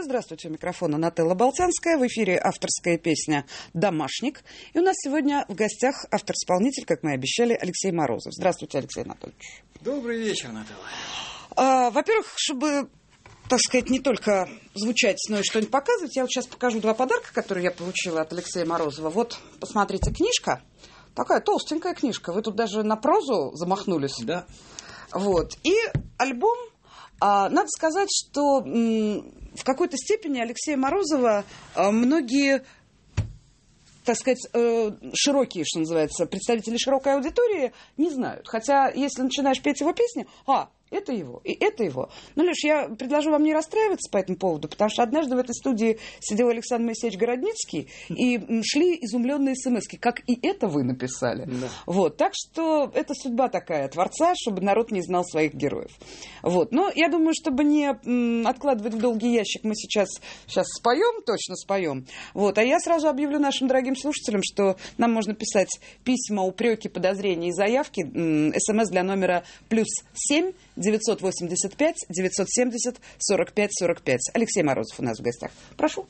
Морозова. Здравствуйте, у микрофона Нателла Болтянская. В эфире авторская песня «Домашник». И у нас сегодня в гостях автор-исполнитель, как мы и обещали, Алексей Морозов. Здравствуйте, Алексей Анатольевич. Добрый вечер, Нателла. Во-первых, чтобы, так сказать, не только звучать, но и что-нибудь показывать, я вот сейчас покажу два подарка, которые я получила от Алексея Морозова. Вот, посмотрите, книжка. Такая толстенькая книжка. Вы тут даже на прозу замахнулись. Да. Вот. И альбом. Надо сказать, что в какой-то степени Алексея Морозова многие, так сказать, широкие, что называется, представители широкой аудитории не знают. Хотя, если начинаешь петь его песни, это его, и это его. Ну, Леш, я предложу вам не расстраиваться по этому поводу, потому что однажды в этой студии сидел Александр Моисеевич Городницкий, и шли изумленные смски, как и это вы написали. Да. Вот, так что это судьба такая творца, чтобы народ не знал своих героев. Вот. Но я думаю, чтобы не откладывать в долгий ящик, мы сейчас споем, точно споем. Вот. А я сразу объявлю нашим дорогим слушателям, что нам можно писать письма, упреки, подозрения и заявки. СМС для номера +7 985 970 45 45. Алексей Морозов у нас в гостях. Прошу.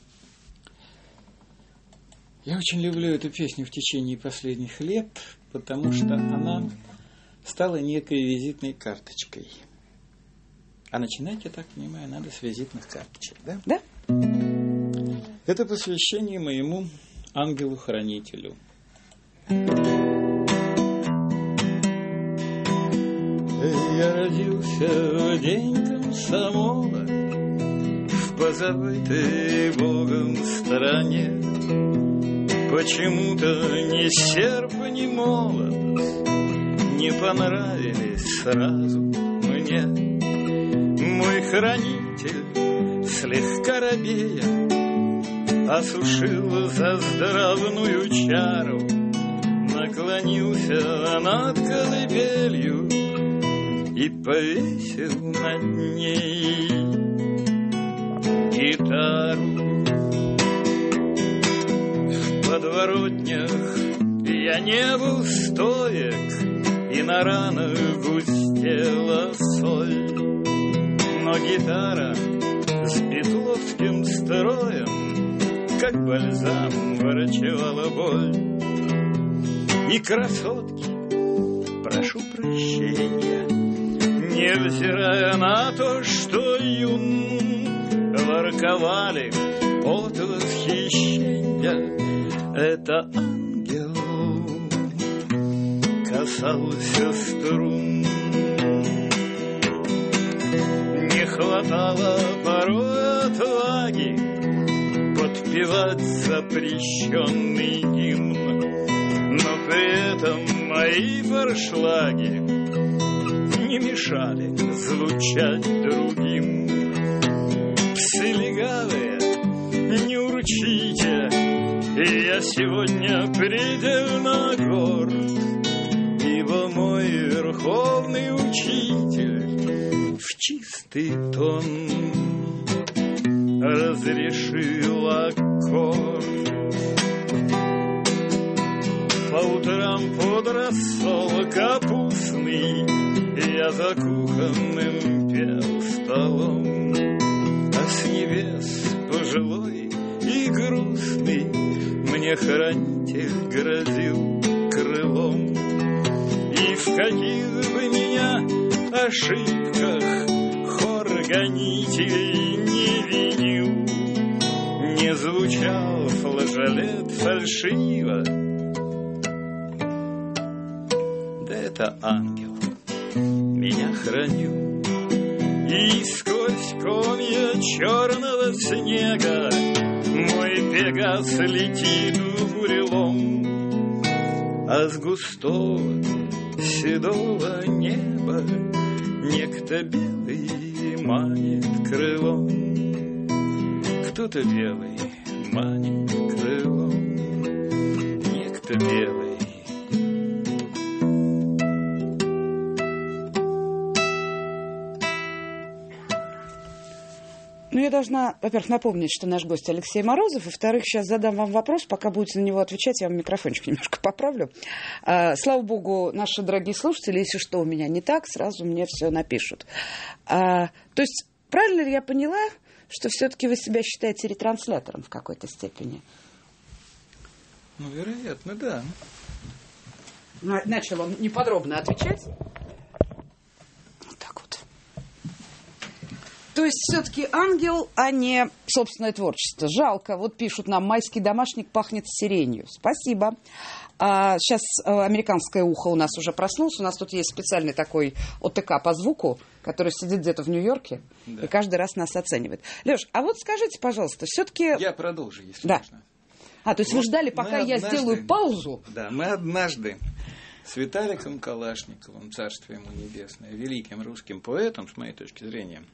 Я очень люблю эту песню в течение последних лет, потому что она стала некой визитной карточкой. А начинать, я так понимаю, надо с визитных карточек, да? Да. Это посвящение моему ангелу-хранителю. Я родился в день комсомола в позабытой Богом стране. Почему-то ни серп, ни молот не понравились сразу мне. Мой хранитель, слегка робея, осушил заздравную чару, наклонился над колыбелью и повесил над ней гитару. В подворотнях я не был стоек, и на ранах густела соль. Но гитара с битловским строем, как бальзам, врачевала боль. И красотки, прошу прощения, невзирая на то, что юн, ворковали от восхищения. Это ангел касался струн. Не хватало порой отваги подпевать запрещенный гимн, но при этом мои форшлаги не мешали звучать другим. Псы легавые, не урчите, я сегодня предельно горд, ибо мой верховный учитель в чистый тон разрешил аккорд. По утрам под рассол капустный я за кухонным пел столом, а с небес пожилой и грустный мне хранитель грозил крылом. И в каких бы меня ошибках хор гонителей не винил, не звучал флажолет фальшиво, да это ангел меня хранил. И сквозь комья черного снега мой Пегас летит в бурелом, а с густого седого неба некто белый манит крылом. Кто-то белый манит крылом, некто белый. Ну, я должна, во-первых, напомнить, что наш гость Алексей Морозов, во-вторых, сейчас задам вам вопрос, пока будете на него отвечать, я вам микрофончик немножко поправлю. Слава богу, наши дорогие слушатели, если что у меня не так, сразу мне все напишут. То есть, правильно ли я поняла, что все-таки вы себя считаете ретранслятором в какой-то степени. Ну, вероятно, да. Начал он неподробно отвечать. Вот так вот. То есть все-таки ангел, а не собственное творчество. Жалко. Вот пишут нам, майский домашник пахнет сиренью. Спасибо. Сейчас американское ухо у нас уже проснулось. У нас тут есть специальный такой ОТК по звуку, который сидит где-то в Нью-Йорке, да, и каждый раз нас оценивает. Леш, а вот скажите, пожалуйста, все-таки... Я продолжу, если да. можно. То есть вы ждали, пока я сделаю паузу? Да, мы однажды с Виталиком Калашниковым, царствие ему небесное, великим русским поэтом, с моей точки зрения,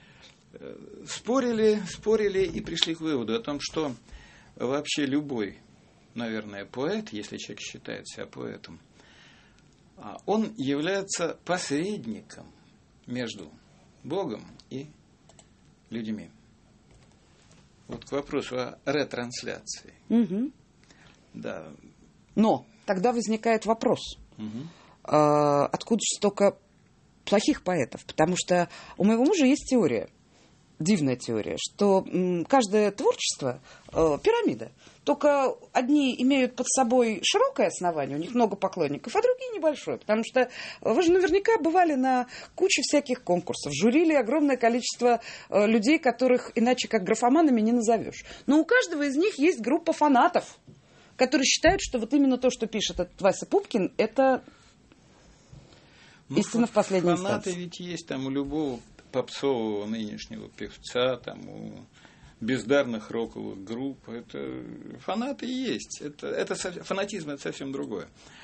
спорили и пришли к выводу о том, что вообще любой, наверное, поэт, если человек считает себя поэтом, он является посредником между Богом и людьми. Вот к вопросу о ретрансляции. Угу. Да. Но тогда возникает вопрос. Откуда же столько плохих поэтов? Потому что у моего мужа есть теория, дивная теория, что каждое творчество пирамида. Только одни имеют под собой широкое основание, у них много поклонников, а другие небольшое. Потому что вы же наверняка бывали на куче всяких конкурсов, журили огромное количество людей, которых иначе как графоманами не назовешь. Но у каждого из них есть группа фанатов, которые считают, что вот именно то, что пишет этот Вася Пупкин, это истина в последней инстанции. Фанаты ведь есть там у любого попсового нынешнего певца, там у бездарных роковых групп. Это фанаты есть. Это фанатизм, это совсем другое.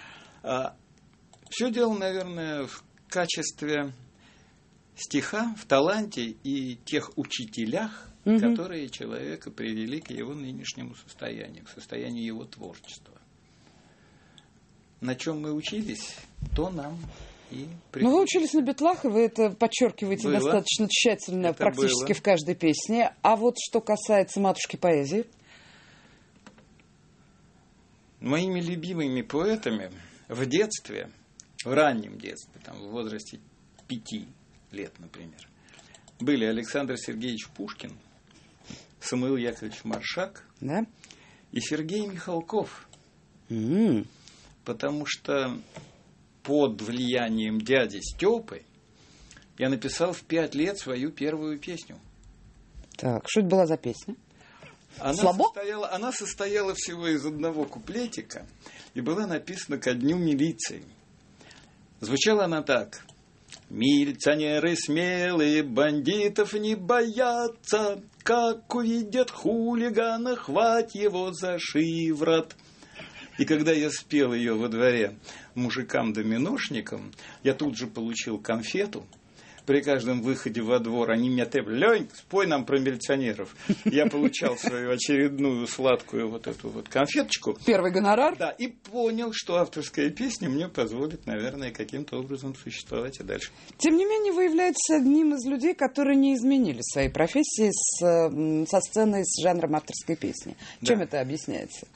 Все дело, наверное, в качестве стиха, в таланте и тех учителях, которые человека привели к его нынешнему состоянию, к состоянию его творчества. На чем мы учились, то нам и приходится. Ну, вы учились на битлах, и вы это подчеркиваете достаточно тщательно, это практически было в каждой песне. А вот что касается матушки поэзии? Моими любимыми поэтами в детстве, в раннем детстве, там, в возрасте 5 лет, например, были Александр Сергеевич Пушкин, Самуил Яковлевич Маршак, да, и Сергей Михалков. Потому что под влиянием дяди Степы я написал в 5 лет свою первую песню. Так, что это была за песня? Она состояла всего из одного куплетика и была написана ко дню милиции. Звучала она так: «Милиционеры смелые, бандитов не боятся, как увидят хулигана, хвать его за шиворот». И когда я спел ее во дворе мужикам-доминошникам, я тут же получил конфету. При каждом выходе во двор они меня требовали: «Лёнь, спой нам про милиционеров». Я получал свою очередную сладкую вот эту вот конфеточку. Первый гонорар? Да, и понял, что авторская песня мне позволит, наверное, каким-то образом существовать и дальше. Тем не менее, вы являетесь одним из людей, которые не изменили своей профессии со сцены, с жанром авторской песни. Да. Чем это объясняется?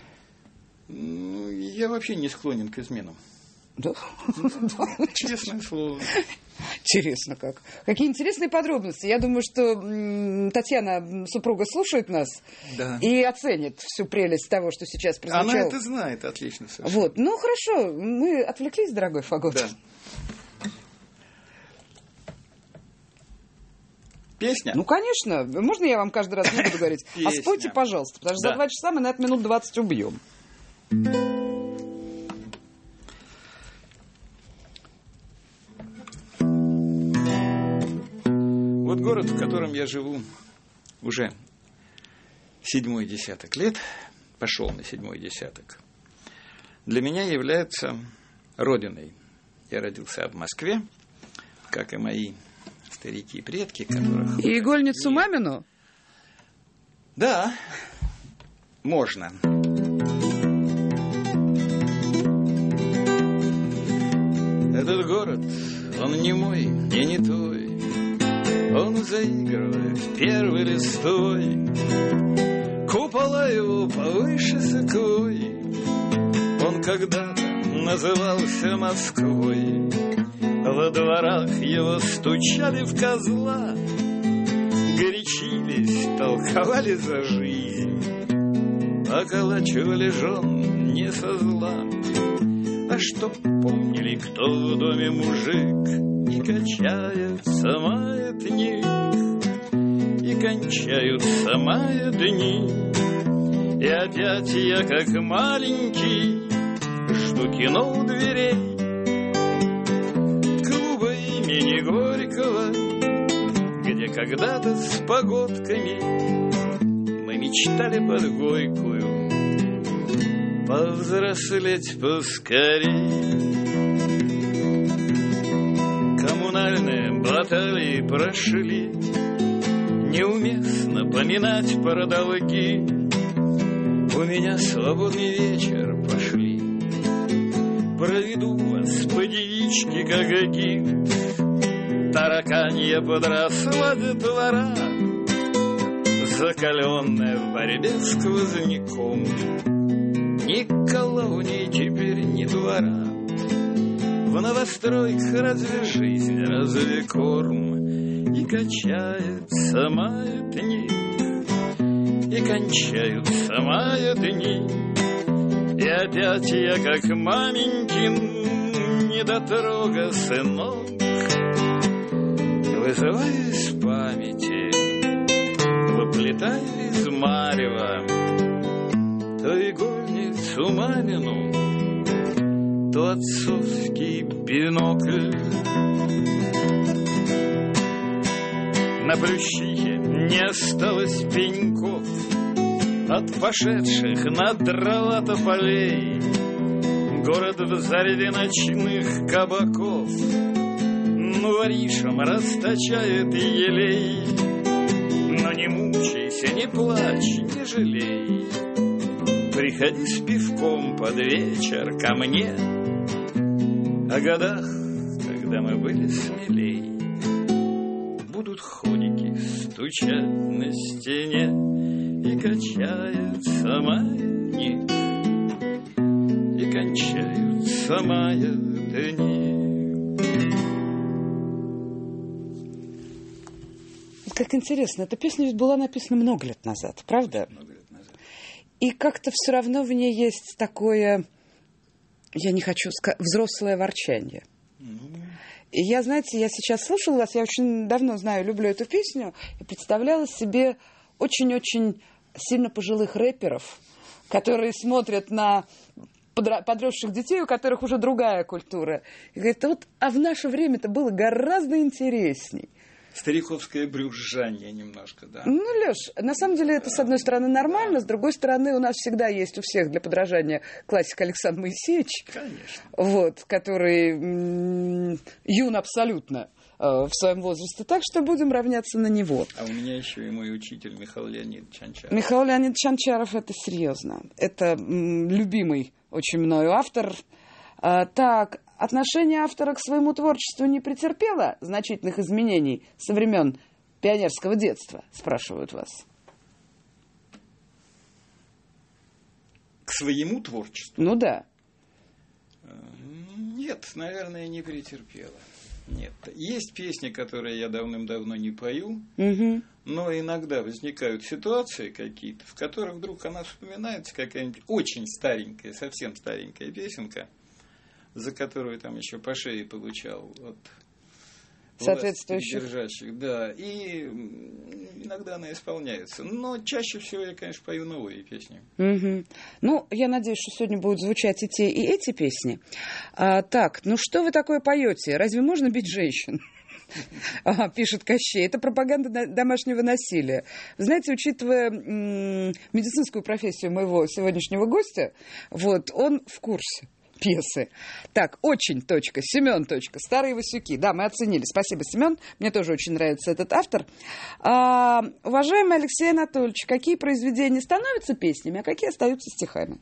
Я вообще не склонен к изменам. Да? Честное слово. Интересно как. Какие интересные подробности. Я думаю, что Татьяна, супруга, слушает нас, да, и оценит всю прелесть того, что сейчас прозвучало. Она это знает отлично совершенно. Вот. Ну, хорошо. Мы отвлеклись, дорогой Фагот. Да. Песня? Ну, конечно. Можно я вам каждый раз не буду говорить? А спойте, пожалуйста, потому что за 2 часа мы на это минут 20 убьем. Вот город, в котором я живу уже 7-й десяток лет, пошел на 7-й десяток, для меня является родиной. Я родился в Москве, как и мои старики и предки, которых... И игольницу мамину? Да, можно. Этот город, он не мой и не твой, он заигрывает первой листой, купола его повыше сыкой, он когда-то назывался Москвой, во дворах его стучали в козла, горячили толковали за жизнь, околачивали жен не со зла, а чтоб помнили, кто в доме мужик, и качается маятник, и кончаются дни. И опять я, как маленький, жду кино у дверей клуба имени Горького, где когда-то с погодками мы мечтали под Горькую повзрослеть поскорей. Коммунальные баталии прошли, неуместно поминать про долги. У меня свободный вечер, пошли, проведу вас по девичке, как гид. Тараканья подросла детвора, закаленная в борьбе с сквозняком. Ни колонии теперь, ни двора, в новостройках разве жизнь, разве корм. И качается маятник, и кончаются дни. И опять я, как маменькин недотрога сынок, вызываю из памяти, выплетаю из марева то игольницу мамину, то отцовский бинокль. На Плющихе не осталось пеньков от пошедших на дрова тополей. Город в зареве ночных кабаков, ну, воришам расточает елей. Но не мучайся, не плачь, не жалей, приходи с пивком под вечер ко мне о годах, когда мы были смелей. Будут ходики стучать на стене, и качается маятник, и кончаются дни. Как интересно, эта песня ведь была написана много лет назад, правда? Много лет назад. И как-то все равно в ней есть такое, я не хочу сказать, взрослое ворчание. И я, знаете, я сейчас слушала вас, я очень давно знаю, люблю эту песню, и представляла себе очень-очень сильно пожилых рэперов, которые смотрят на подросших детей, у которых уже другая культура. И говорят, вот, а в наше время это было гораздо интересней. Стариковское брюзжание немножко, да. Ну, Леш, на самом деле это, с одной стороны, нормально, с другой стороны, у нас всегда есть у всех для подражания классик Александр Моисеевич. Конечно. Вот, который юн абсолютно в своем возрасте. Так что будем равняться на него. А у меня еще и мой учитель Михаил Леонидович Анчаров. Михаил Леонидович Анчаров, это серьезно. Это любимый очень мною автор. Так, отношение автора к своему творчеству не претерпело значительных изменений со времен пионерского детства, спрашивают вас. К своему творчеству? Ну да. Нет, наверное, не претерпело. Нет. Есть песни, которые я давным-давно не пою, но иногда возникают ситуации какие-то, в которых вдруг она вспоминается, какая-нибудь очень старенькая, совсем старенькая песенка, за которую там еще по шее получал от соответствующих держащих, да, и иногда она исполняется. Но чаще всего я, конечно, пою новые песни. Ну, я надеюсь, что сегодня будут звучать и те, и эти песни. Так, ну что вы такое поете? Разве можно бить женщин? Пишет Кощей. Это пропаганда домашнего насилия. Вы знаете, учитывая медицинскую профессию моего сегодняшнего гостя, вот, он в курсе пьесы. Так, очень, Семен, Старые Васюки. Да, мы оценили. Спасибо, Семен. Мне тоже очень нравится этот автор. Уважаемый Алексей Анатольевич, какие произведения становятся песнями, а какие остаются стихами?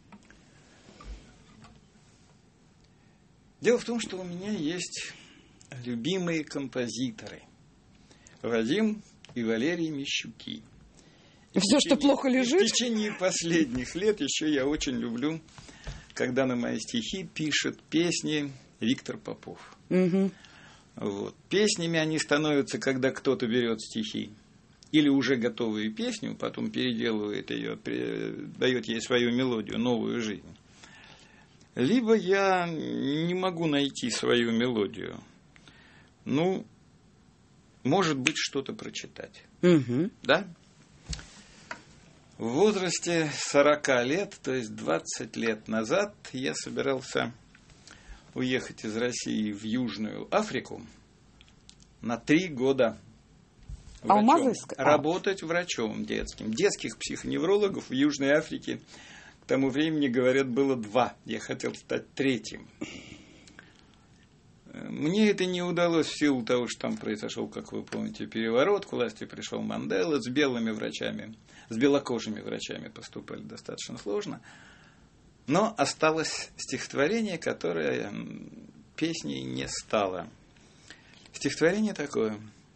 Дело в том, что у меня есть любимые композиторы. Вадим и Валерий Мищуки. Все, что плохо лежит? В течение последних лет еще я очень люблю, когда на мои стихи пишет песни Виктор Попов. Вот. Песнями они становятся, когда кто-то берет стихи или уже готовую песню, потом переделывает ее, дает ей свою мелодию, новую жизнь. Либо я не могу найти свою мелодию. Ну, может быть, что-то прочитать. Угу. Да? В возрасте 40 лет, то есть 20 лет назад, я собирался уехать из России в Южную Африку на 3 года врачом, работать врачом детским. Детских психоневрологов в Южной Африке к тому времени, говорят, было 2. Я хотел стать 3-м. Мне это не удалось в силу того, что там произошел, как вы помните, переворот, к власти пришел Мандела, с белыми врачами, с белокожими врачами поступали достаточно сложно. Но осталось стихотворение, которое песней не стало. Стихотворение такое.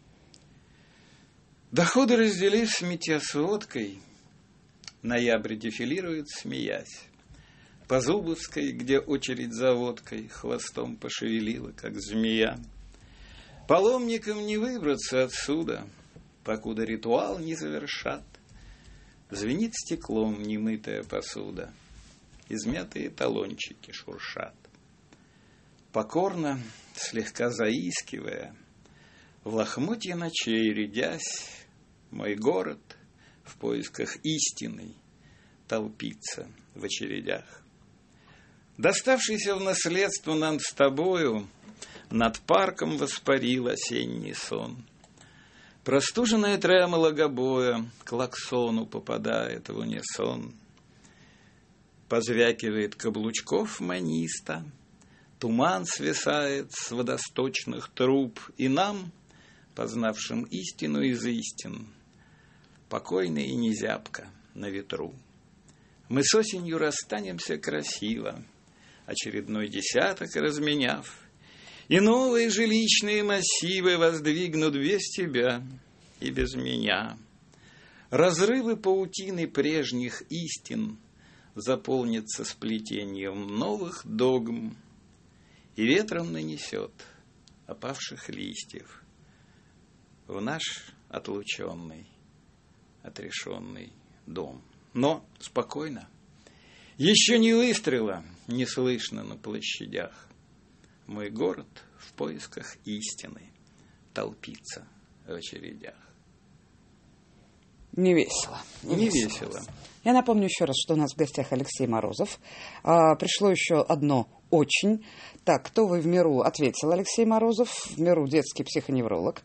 Доходы разделив, сметя с водкой, ноябрь дефилирует, смеясь. По Зубовской, где очередь за водкой, хвостом пошевелила, как змея. Паломникам не выбраться отсюда, покуда ритуал не завершат. Звенит стеклом немытая посуда, измятые талончики шуршат. Покорно, слегка заискивая, в лохмотья ночей рядясь, мой город в поисках истины толпится в очередях. Доставшийся в наследство нам с тобою, над парком воспарил осенний сон. Простуженная тремоло гобоя к клаксону попадает в унисон. Позвякивает каблучков маниста, туман свисает с водосточных труб, и нам, познавшим истину из истин, покойно и не зябко на ветру. Мы с осенью расстанемся красиво, очередной десяток разменяв, и новые жилищные массивы воздвигнут без тебя и без меня. Разрывы паутины прежних истин заполнятся сплетением новых догм, и ветром нанесет опавших листьев в наш отлученный, отрешенный дом. Но спокойно. Еще ни выстрела не слышно на площадях. Мой город в поисках истины толпится в очередях. Не весело. Не весело. Я напомню еще раз, что у нас в гостях Алексей Морозов. Пришло еще одно очень. Так, кто вы в миру? Ответил Алексей Морозов. В миру детский психоневролог.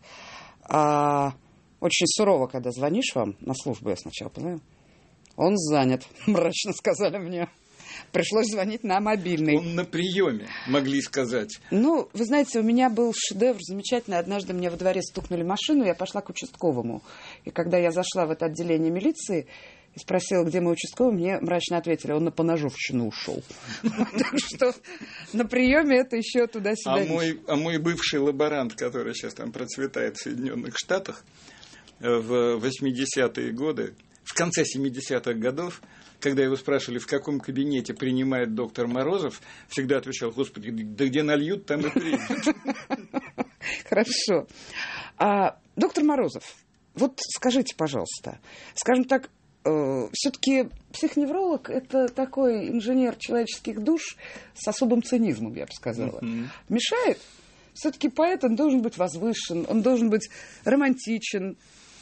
Очень сурово, когда звонишь вам на службу, я сначала понимаю. Он занят, мрачно сказали мне. Пришлось звонить на мобильный. Он на приеме, могли сказать. Ну, вы знаете, у меня был шедевр замечательный. Однажды мне во дворе стукнули машину, я пошла к участковому. И когда я зашла в это отделение милиции и спросила, где мой участковый, мне мрачно ответили, он на поножовщину ушел. Так что на приеме это еще туда-сюда. А мой бывший лаборант, который сейчас там процветает в Соединенных Штатах, в 80-е годы, в конце 70-х годов, когда его спрашивали, в каком кабинете принимает доктор Морозов, всегда отвечал: господи, да где нальют, там и примут. Хорошо. Доктор Морозов, вот скажите, пожалуйста, скажем так, все-таки психоневролог – это такой инженер человеческих душ с особым цинизмом, я бы сказала. Мешает? Все-таки поэт, он должен быть возвышен, он должен быть романтичен.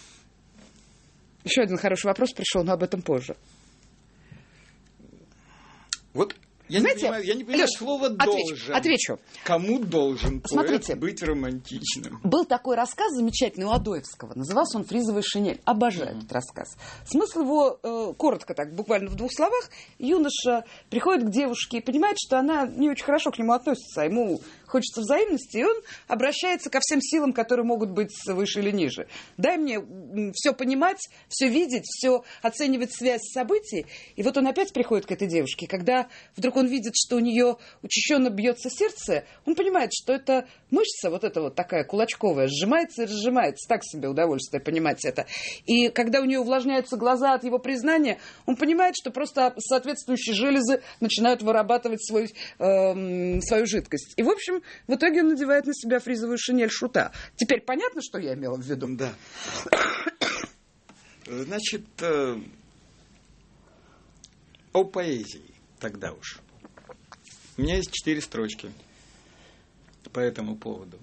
Еще один хороший вопрос пришел, но об этом позже. Вот я не понимаю Леш, слово «должен». Отвечу. Кому должен Смотрите, поэт быть романтичным? Был такой рассказ замечательный у Адоевского. Назывался он «Фризовая шинель». Обожаю этот рассказ. Смысл его, коротко так, буквально в 2 словах. Юноша приходит к девушке и понимает, что она не очень хорошо к нему относится, а ему хочется взаимности, и он обращается ко всем силам, которые могут быть выше или ниже. Дай мне все понимать, все видеть, все оценивать связь событий. И вот он опять приходит к этой девушке. Когда вдруг он видит, что у нее учащенно бьется сердце, он понимает, что эта мышца, вот эта вот такая кулачковая, сжимается и разжимается. Так себе удовольствие понимать это. И когда у нее увлажняются глаза от его признания, он понимает, что просто соответствующие железы начинают вырабатывать свою жидкость. И, в общем, в итоге он надевает на себя фризовую шинель шута. Теперь понятно, что я имела в виду? Да. Значит, о поэзии тогда уж. У меня есть 4 строчки по этому поводу.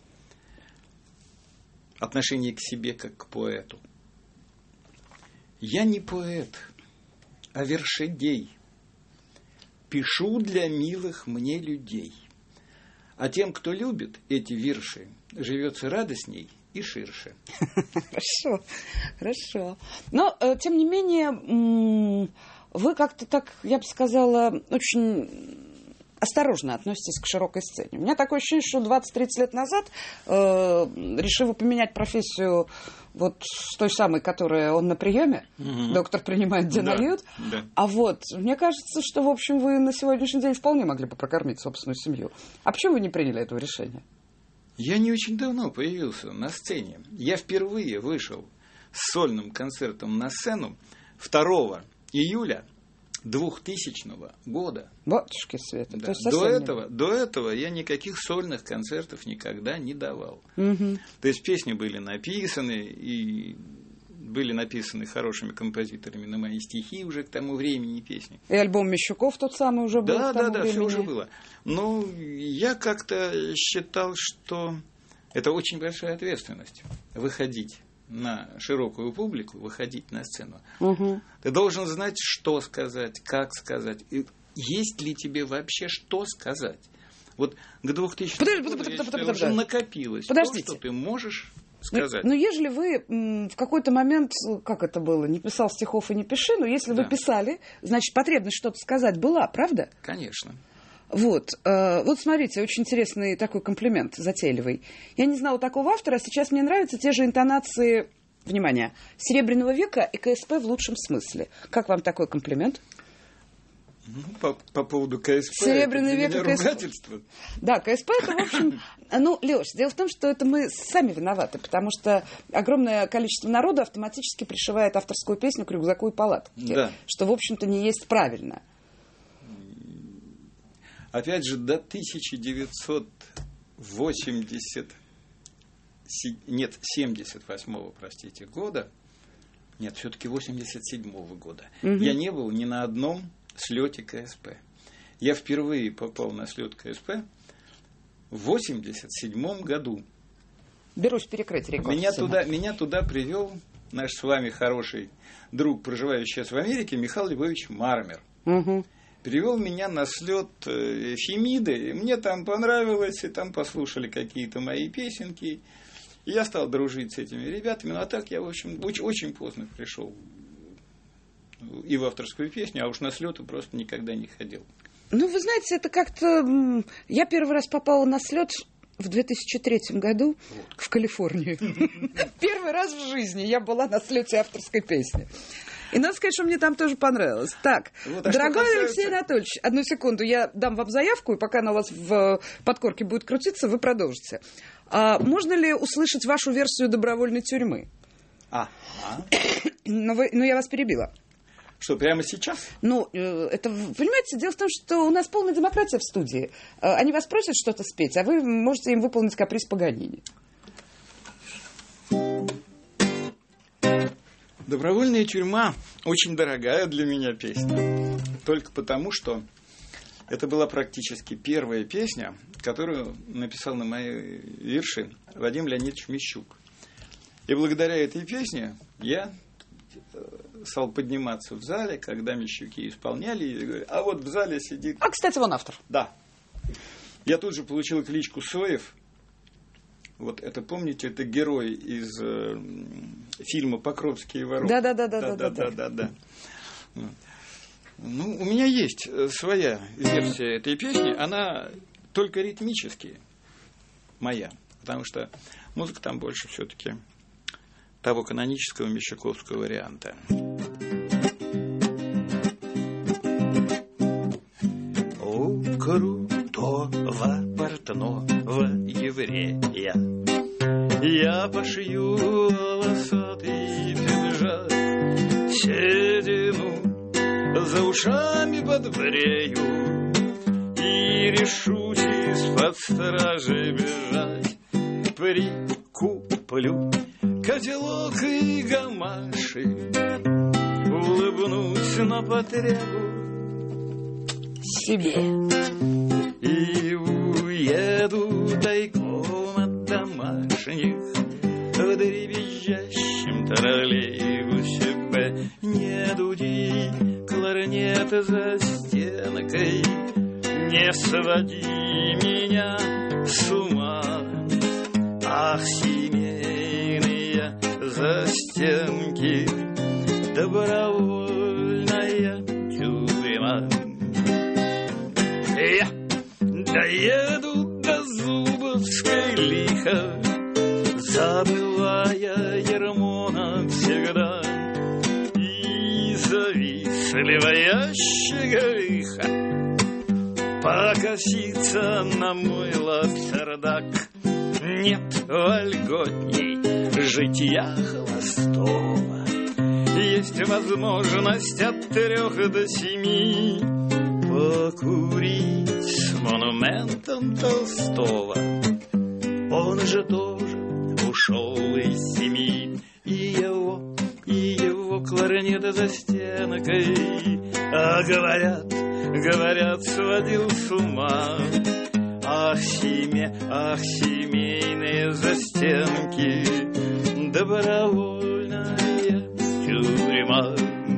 Отношение к себе как к поэту. Я не поэт, а вершедей. Пишу для милых мне людей. А тем, кто любит эти вирши, живется радостней и ширше. Хорошо, хорошо. Но, тем не менее, вы как-то так, я бы сказала, очень осторожно относитесь к широкой сцене. У меня такое ощущение, что 20-30 лет назад, решив поменять профессию вот с той самой, которая он на приеме, доктор принимает, где нальют, а вот, мне кажется, что, в общем, вы на сегодняшний день вполне могли бы прокормить собственную семью. А почему вы не приняли этого решения? Я не очень давно появился на сцене. Я впервые вышел с сольным концертом на сцену 2 июля 2000 года. Батюшки Света. Да. До этого я никаких сольных концертов никогда не давал. То есть песни были написаны, и были написаны хорошими композиторами на мои стихи уже к тому времени песни. И альбом Мещуков тот самый уже был к тому времени. Да, все уже было. Но я как-то считал, что это очень большая ответственность выходить на широкую публику, выходить на сцену. Ты должен знать, что сказать, как сказать. И есть ли тебе вообще что сказать? Вот к 2000 году уже накопилось то, что ты можешь сказать. Но ежели вы в какой-то момент, как это было, не писал стихов и не пиши, но если вы писали, значит, потребность что-то сказать была, правда? Конечно. Вот смотрите, очень интересный такой комплимент, затейливый. Я не знала такого автора, а сейчас мне нравятся те же интонации, внимание, Серебряного века и КСП в лучшем смысле. Как вам такой комплимент? По поводу КСП, Серебряный век и ругательство. Да, КСП это, в общем... Леш, дело в том, что это мы сами виноваты, потому что огромное количество народа автоматически пришивает авторскую песню к рюкзаку и палатке, что, в общем-то, не есть правильно. Опять же, до 1978 года, нет, все-таки 87 года, я не был ни на одном слете КСП. Я впервые попал на слет КСП в 87 году. Берусь перекрыть рекорд. Меня туда привел наш с вами хороший друг, проживающий сейчас в Америке, Михаил Львович Мармер. Привел меня на слет Фемиды, и мне там понравилось, и там послушали какие-то мои песенки. И я стал дружить с этими ребятами. А так я, в общем, очень поздно пришел и в авторскую песню, а уж на слеты просто никогда не ходил. Вы знаете, это как-то... Я первый раз попала на слет в 2003 году в Калифорнию. Первый раз в жизни я была на слете авторской песни. И надо сказать, что мне там тоже понравилось. Так, дорогой Алексей Анатольевич, одну секунду, я дам вам заявку, и пока она у вас в подкорке будет крутиться, вы продолжите. Можно ли услышать вашу версию добровольной тюрьмы? Но я вас перебила. Что, прямо сейчас? Это, понимаете, дело в том, что у нас полная демократия в студии. Они вас просят что-то спеть, а вы можете им выполнить каприз Паганини. «Добровольная тюрьма» очень дорогая для меня песня. Только потому, что это была практически первая песня, которую написал на мои вирши Вадим Леонидович Мещук. И благодаря этой песне я стал подниматься в зале, когда Мещуки исполняли, и говорю, а вот в зале сидит... кстати, он автор. Да. Я тут же получил кличку Соев. Вот это, помните, это герой из фильма «Покровские ворота». Да. У меня есть своя версия этой песни, она только ритмически моя, потому что музыка там больше все-таки того канонического мещуковского варианта. У крутого портного еврея я пошью волосатый пиджак, седину за ушами подбрею и решусь из-под стражи бежать. Прикуплю котелок и гамаши, улыбнусь на потребу себе и уеду тайком от домашних в дребезжащем троллейбусе Б. Не дуди, кларнет за стенкой, не своди меня с ума. Ах, семейные застенки, добровольная тюрьма. Я доеду до Зубовской лихо, забывая ермо навсегда, и завистливая щеголиха покосится на мой лапсердак. Нет вольготней житья холостого, есть возможность от 3 до 7 покурить с монументом Толстого. Он же тоже ушел из семьи, и его кларнет за стенкой, а говорят, сводил с ума. Ах, семейные застенки, добровольная тюрьма.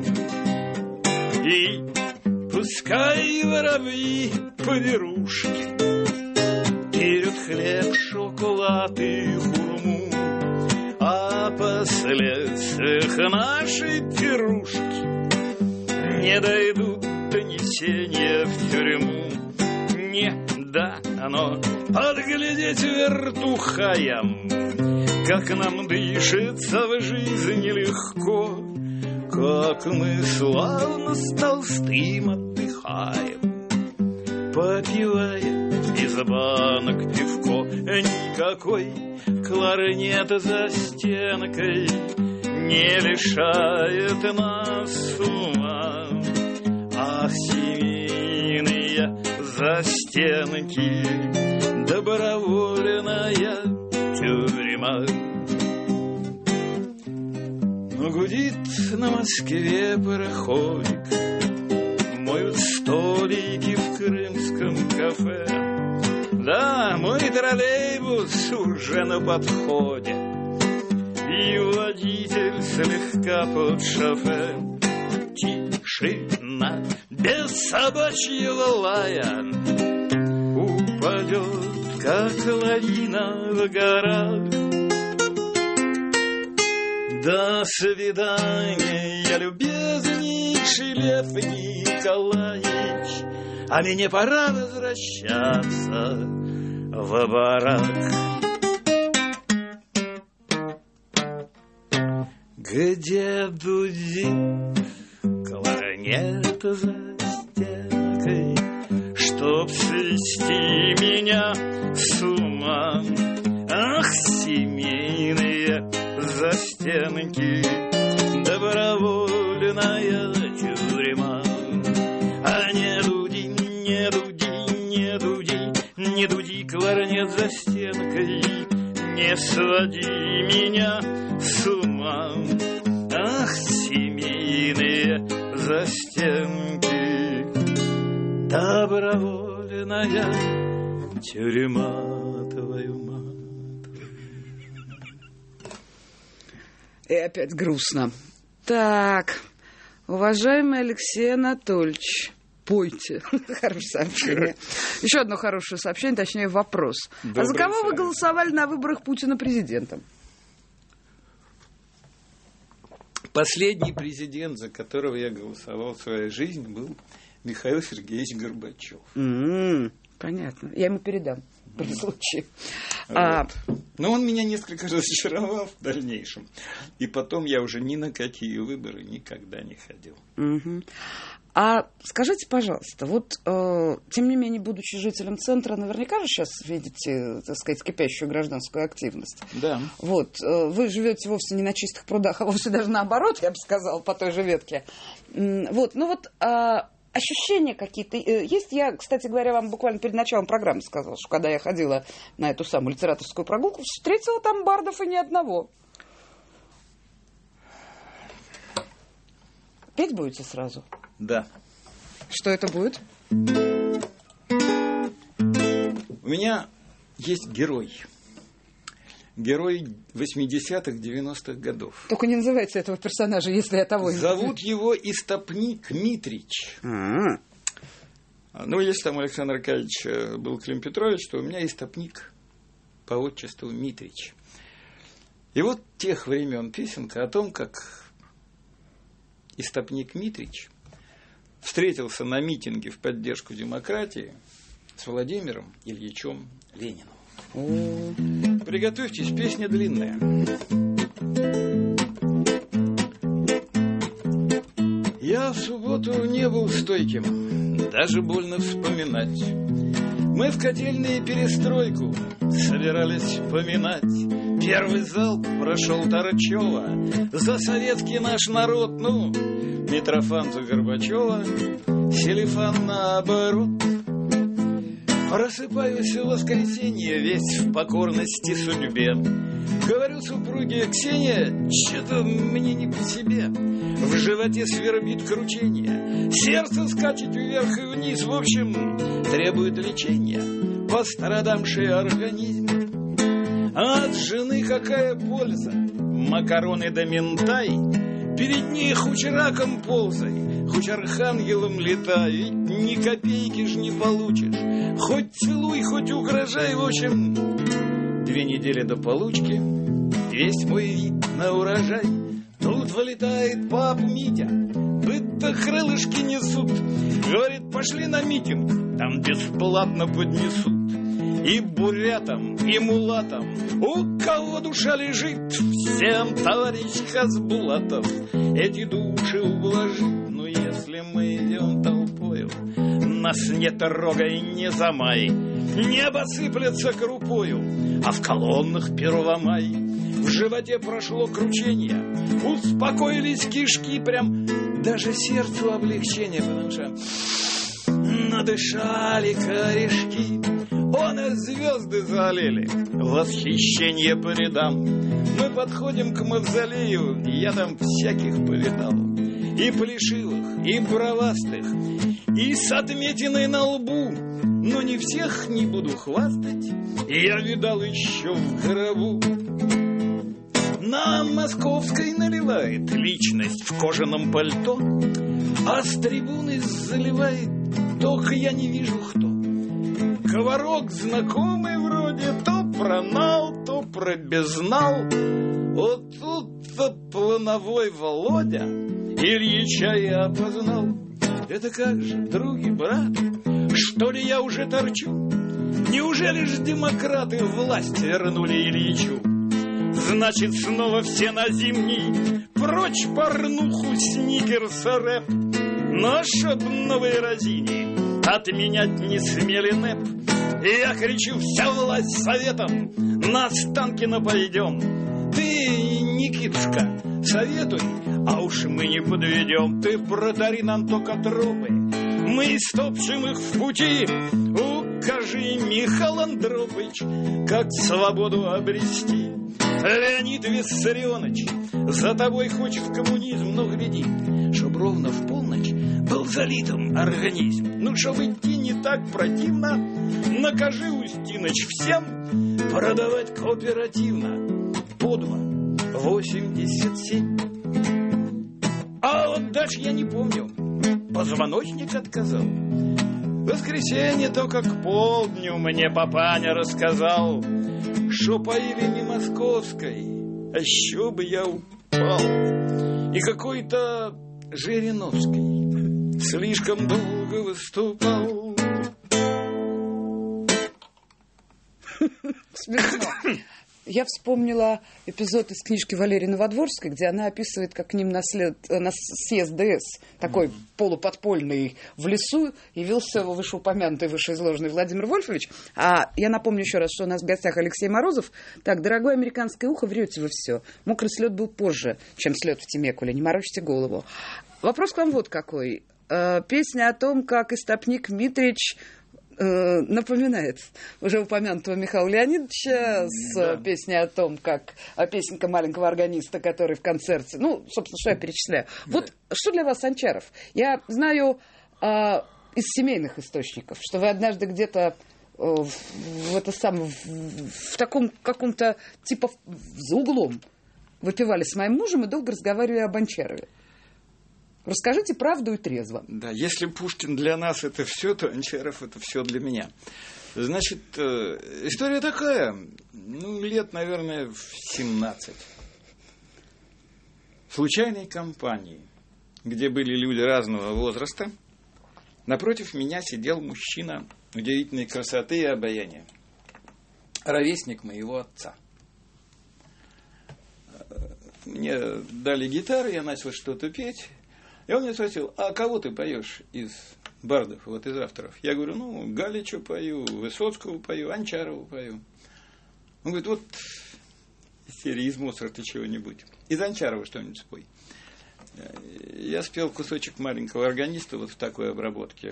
И пускай воробьи поверушки берут хлеб, шоколад и хурму, о последствиях нашей пирушки не дойдут донесения в тюрьму. Не дано подглядеть вертухаям, как нам дышится в жизни легко, как мы славно с Толстым отдыхаем, попивая из банок пивко. Никакой кларнет за стенкой не лишает нас ума. Ах, семейные застенки, добровольная тюрьма. Гудит на Москве пароходик, моют столики в крымском кафе. Да, мой троллейбус уже на подходе, и водитель слегка под шофе. Тишина без собачьего лая упадет, как лавина в горах. До свидания, любезнейший Лев Николаевич, а мне пора возвращаться в барак. Где дудит кларнет за стенкой, чтоб свести меня с ума? Ах, семейные застенки, добровольная тюрьма. А не дуди, не дуди, не дуди, не дуди, кларнет за стенкой, не своди меня с ума. Ах, семейные застенки, добровольная тюрьма, твою мать. И опять грустно. Так, уважаемый Алексей Анатольевич, пойте. Хорошее сообщение. Еще одно хорошее сообщение, точнее вопрос. А за кого вы голосовали на выборах Путина президентом? Последний президент, за которого я голосовал в своей жизни, был Михаил Сергеевич Горбачев. Понятно. Я ему передам при случае. Вот. Но он меня несколько разочаровал в дальнейшем. И потом я уже ни на какие выборы никогда не ходил. А скажите, пожалуйста, вот, тем не менее, будучи жителем центра, наверняка же сейчас видите, так сказать, кипящую гражданскую активность. Да. Вот, вы живете вовсе не на чистых прудах, а вовсе даже наоборот, я бы сказала, по той же ветке. Вот, ну вот, ощущения какие-то есть? Я, кстати говоря, вам буквально перед началом программы сказала, что когда я ходила на эту самую литераторскую прогулку, встретила там бардов и ни одного. Петь будете сразу? Да. Что это будет? У меня есть герой. Герой 80-х, 90-х годов. Только не называйте этого персонажа, если я того... Зовут его Истопник Митрич. Ну, если там Александр Аркадьевич был Клим Петрович, то у меня Истопник по отчеству Митрич. И вот тех времен песенка о том, как Истопник Митрич встретился на митинге в поддержку демократии с Владимиром Ильичем Лениным. Приготовьтесь, песня длинная. Я в субботу не был стойким, даже больно вспоминать. Мы в котельной перестройку собирались поминать. Первый залп прошел Торчева за советский наш народ. Ну, Митрофан за Горбачева, Селифан наоборот. Просыпаюсь в воскресенье, весь в покорности судьбе. Говорю супруге: Ксения, что-то мне не по себе. В животе свербит кручение, сердце скачет вверх и вниз. В общем, требует лечения пострадавший организм. А от жены какая польза? Макароны да ментай. Перед ней хоть раком ползай, хоть архангелом летай. Ведь ни копейки ж не получишь. Хоть целуй, хоть угрожай. В общем, 2 недели до получки, весь мой вид на урожай. Тут вылетает пап Митя, будто крылышки несут. Говорит: пошли на митинг, там бесплатно поднесут. И бурятам, и мулатам, у кого душа лежит, всем, товарищ Хасбулатов, эти души ублажит. Но если мы идем толпою, нас не трогай, не замай. Небо сыплется крупою, а в колоннах Первомай. В животе прошло кручение, успокоились кишки, прям даже сердцу облегчение, потому что надышали корешки. Он и звезды залили, восхищение по рядам. Мы подходим к мавзолею, я там всяких повидал. И плешивых, и бровастых, и с отметиной на лбу. Но не всех не буду хвастать, я видал еще в гробу. На Московской наливает личность в кожаном пальто, а с трибуны заливает, только я не вижу кто. Говорок знакомый вроде, то пронал, то пробезнал. Вот тут-то плановой Володя Ильича я опознал. Это как же, други, брат, что ли я уже торчу? Неужели ж демократы власть вернули Ильичу? Значит, снова все на зимний, прочь порнуху, сникерс, рэп. Но чтоб новые разини отменять не смели НЭП. И я кричу: вся власть советом, на Останкино пойдем. Ты, Никитушка, советуй, а уж мы не подведем. Ты протари нам только тропы, мы истопчем их в пути. Укажи, Михаил Андропович, как свободу обрести. Леонид Виссарионович, за тобой хочет коммунизм, но гляди, чтоб ровно в полночь был залитым организм. Ну, чтоб идти не так противно, накажи, Устиныч, всем продавать кооперативно по 2,87. А вот дальше я не помню, позвоночник отказал. В воскресенье только к полдню мне папаня рассказал, что поили не московской, а еще бы я упал. И какой-то Жириновской слишком долго выступал. Смешно. Я вспомнила эпизод из книжки Валерии Новодворской, где она описывает, как к ним на съезд ДС, такой полуподпольный, в лесу, явился вышеупомянутый, вышеизложенный Владимир Вольфович. А я напомню еще раз, что у нас в гостях Алексей Морозов. Так, дорогое американское ухо, врете вы все. Мокрый слет был позже, чем слет в Темекуле. Не морочьте голову. Вопрос к вам вот какой. Песня о том, как Истопник Митрич напоминает уже упомянутого Михаила Леонидовича с песней о том, как песенка маленького органиста, который в концерте. Ну, собственно, что я перечисляю. Вот что для вас Анчаров? Я знаю из семейных источников, что вы однажды где-то в таком каком-то типа за углом выпивали с моим мужем и долго разговаривали об Анчарове. Расскажите правду и трезво. Да, если Пушкин для нас это все, то Анчаров это все для меня. Значит, история такая, лет, наверное, в 17. В случайной компании, где были люди разного возраста, напротив меня сидел мужчина удивительной красоты и обаяния, ровесник моего отца. Мне дали гитару, я начал что-то петь. И он меня спросил, а кого ты поешь из бардов, вот из авторов? Я говорю, Галичу пою, Высоцкого пою, Анчарову пою. Он говорит, вот из серии из Моцарта чего-нибудь. Из Анчарова что-нибудь спой. Я спел кусочек маленького органиста вот в такой обработке.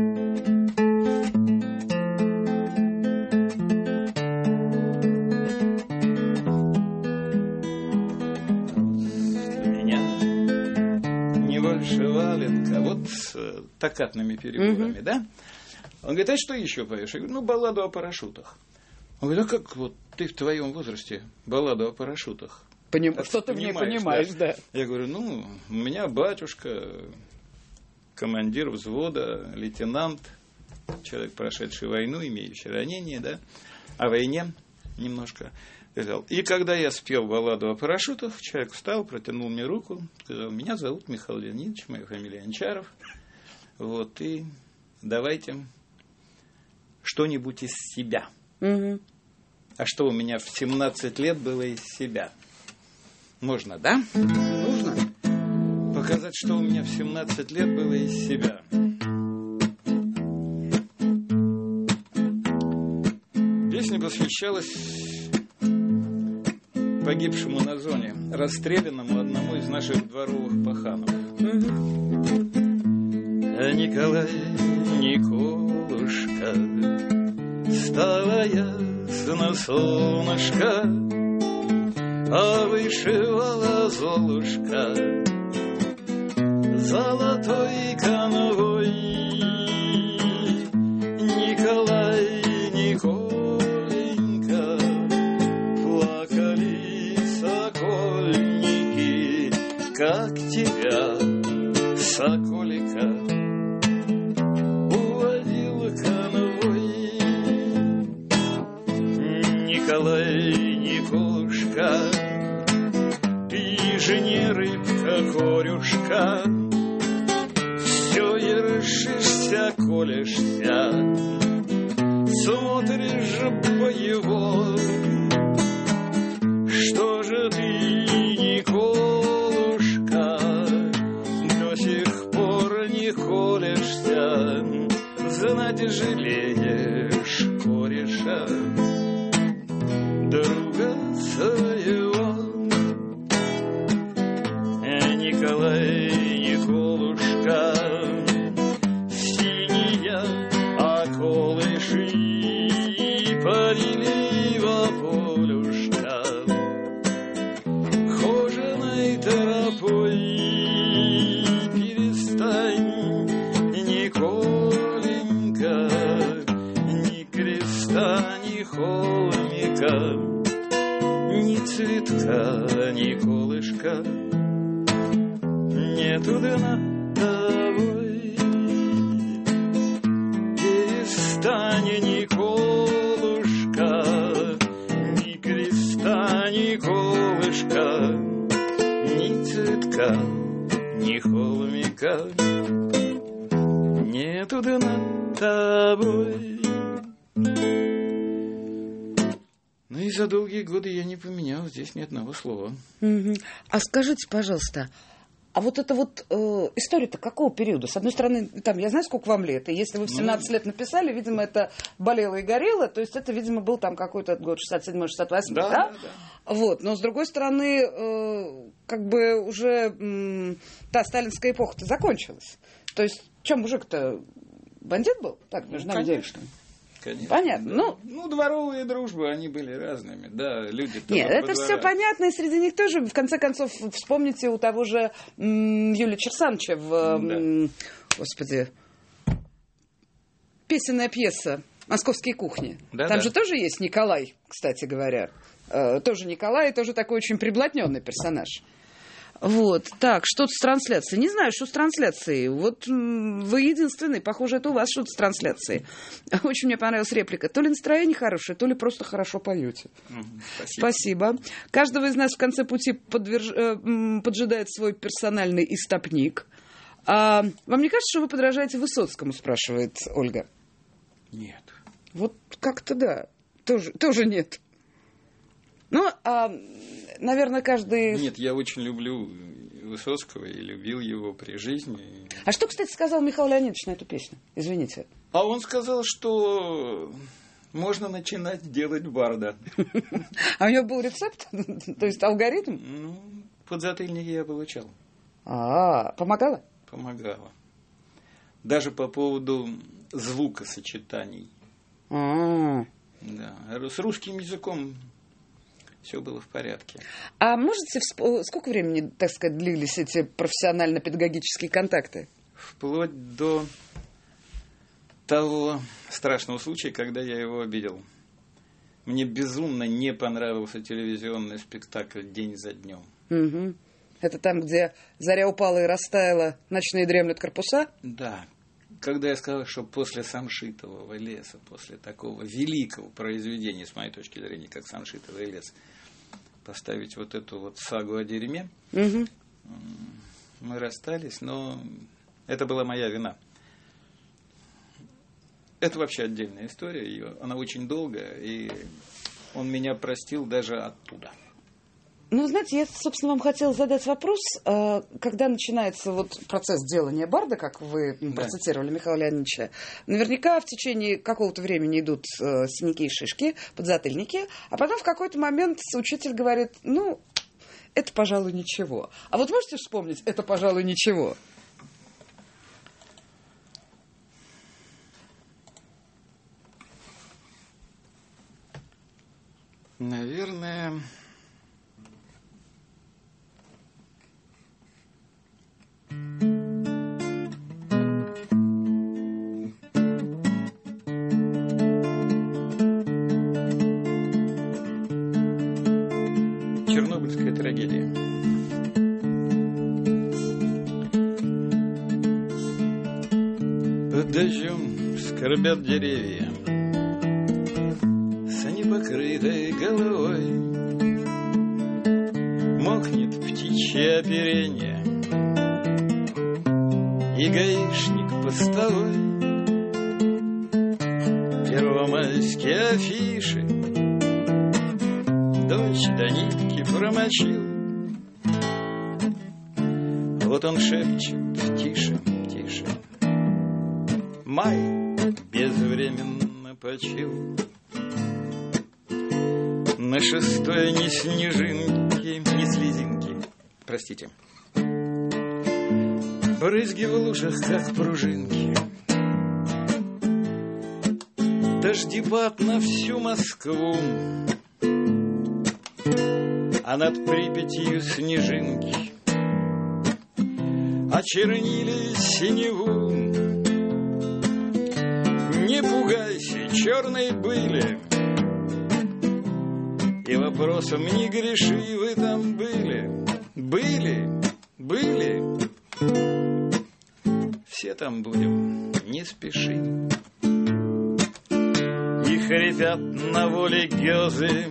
Валенка, вот с токкатными переборами, да? Он говорит, а что еще поешь? Я говорю, балладу о парашютах. Он говорит, а как вот ты в твоем возрасте балладу о парашютах? Что ты в ней понимаешь, да? Я говорю, у меня батюшка, командир взвода, лейтенант, человек, прошедший войну, имеющий ранение, да, о войне немножко. И когда я спел балладу о парашютах, человек встал, протянул мне руку, сказал, меня зовут Михаил Леонидович, моя фамилия Анчаров, вот, и давайте что-нибудь из себя. Угу. А что у меня в 17 лет было из себя? Можно, да? Нужно. Показать, что у меня в 17 лет было из себя. Песня посвящалась погибшему на зоне, расстрелянному одному из наших дворовых паханов. А Николай, Николушка, стало ясно солнышко, а вышивала Золушка золотой конвой. Николай, Николенька, плакали сокольники, как тебя, соколика, уводил конвой. Николай, Николушка, ты же не рыбка, корюшка, все ершишься, колешься, смотришь боевой. Что же ты, Николушка, до сих пор не колешься, знать жалеешь кореша, друга своего. Николай, Николушка, синяя околыши парили во полюшка, хоженой тропой перестань, Николенька, ни креста, ни холмика, ни цветка, ни колышка нету над тобой. Перестань, Николушка, ни креста, ни колышка, ни цветка, ни холмика нету над тобой. И за долгие годы я не поменял здесь ни одного слова. А скажите, пожалуйста, а вот эта вот история-то какого периода? С одной стороны, там, я знаю, сколько вам лет, и если вы в 17 лет написали, видимо, это болело и горело, то есть это, видимо, был там какой-то год 67-68, да? Да. Вот, но с другой стороны, как бы уже та сталинская эпоха-то закончилась. То есть, чем мужик-то бандит был? Так, между нами конечно. Конечно. Понятно. Ну, дворовые дружбы, они были разными, да, люди... Нет, это все понятно, и среди них тоже, в конце концов, вспомните у того же Юлия Черсановича в, господи, песенная пьеса «Московские кухни». Да, там же тоже есть Николай, кстати говоря. Тоже Николай, тоже такой очень приблотненный персонаж. Вот, так, что-то с трансляцией. Не знаю, что с трансляцией. Вот вы единственный, похоже, это у вас что-то с трансляцией. Очень мне понравилась реплика. То ли настроение хорошее, то ли просто хорошо поете. Спасибо. Каждого из нас в конце пути поджидает свой персональный истопник. Вам не кажется, что вы подражаете Высоцкому, спрашивает Ольга? Нет. Вот как-то да. Тоже нет. Ну, наверное, каждый... Нет, я очень люблю Высоцкого и любил его при жизни. А что, кстати, сказал Михаил Леонидович на эту песню? Извините. А он сказал, что можно начинать делать барда. А у него был рецепт? То есть алгоритм? Ну, подзатыльники я получал. Помогало? Помогало. Даже по поводу звукосочетаний. Да. С русским языком все было в порядке. А можете сколько времени, так сказать, длились эти профессионально-педагогические контакты? Вплоть до того страшного случая, когда я его обидел. Мне безумно не понравился телевизионный спектакль «День за днем». Угу. Это там, где заря упала и растаяла, ночные дремлют корпуса? Да. Когда я сказал, что после «Самшитового леса», после такого великого произведения, с моей точки зрения, как «Самшитовый лес», поставить вот эту вот сагу о дерьме, мы расстались, но это была моя вина. Это вообще отдельная история, она очень долгая, и он меня простил даже оттуда. Ну, знаете, я, собственно, вам хотела задать вопрос, когда начинается вот процесс делания барда, как вы процитировали Михаила Леонидовича, наверняка в течение какого-то времени идут синяки и шишки, подзатыльники, а потом в какой-то момент учитель говорит, ну, это, пожалуй, ничего. А вот можете вспомнить, это, пожалуй, ничего? Наверное... Чернобыльская трагедия. Под дождем скорбят деревья с непокрытой головой. Мокнет птичье оперенье и гаишник постовой. Первомайские афиши дождь до нитки промочил. Вот он шепчет тише, тише, май безвременно почил. На шестой ни снежинки, ни слезинки, простите, брызги в лужах, как пружинки. Дождеват на всю Москву, а над Припятью снежинки очернили синеву. Не пугайся черной были, и вопросом не греши, вы там были, были, все там будем, не спеши. И хрипят на воле гёзы,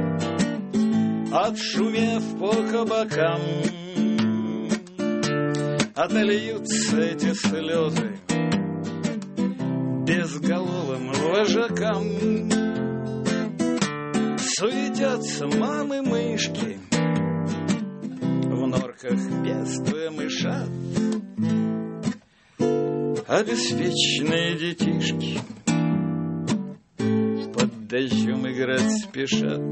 отшумев по кабакам, отольются эти слезы безголовым вожакам. Суетятся мамы-мышки в норках, пестуя мышат, а беспечные детишки под дождем играть спешат.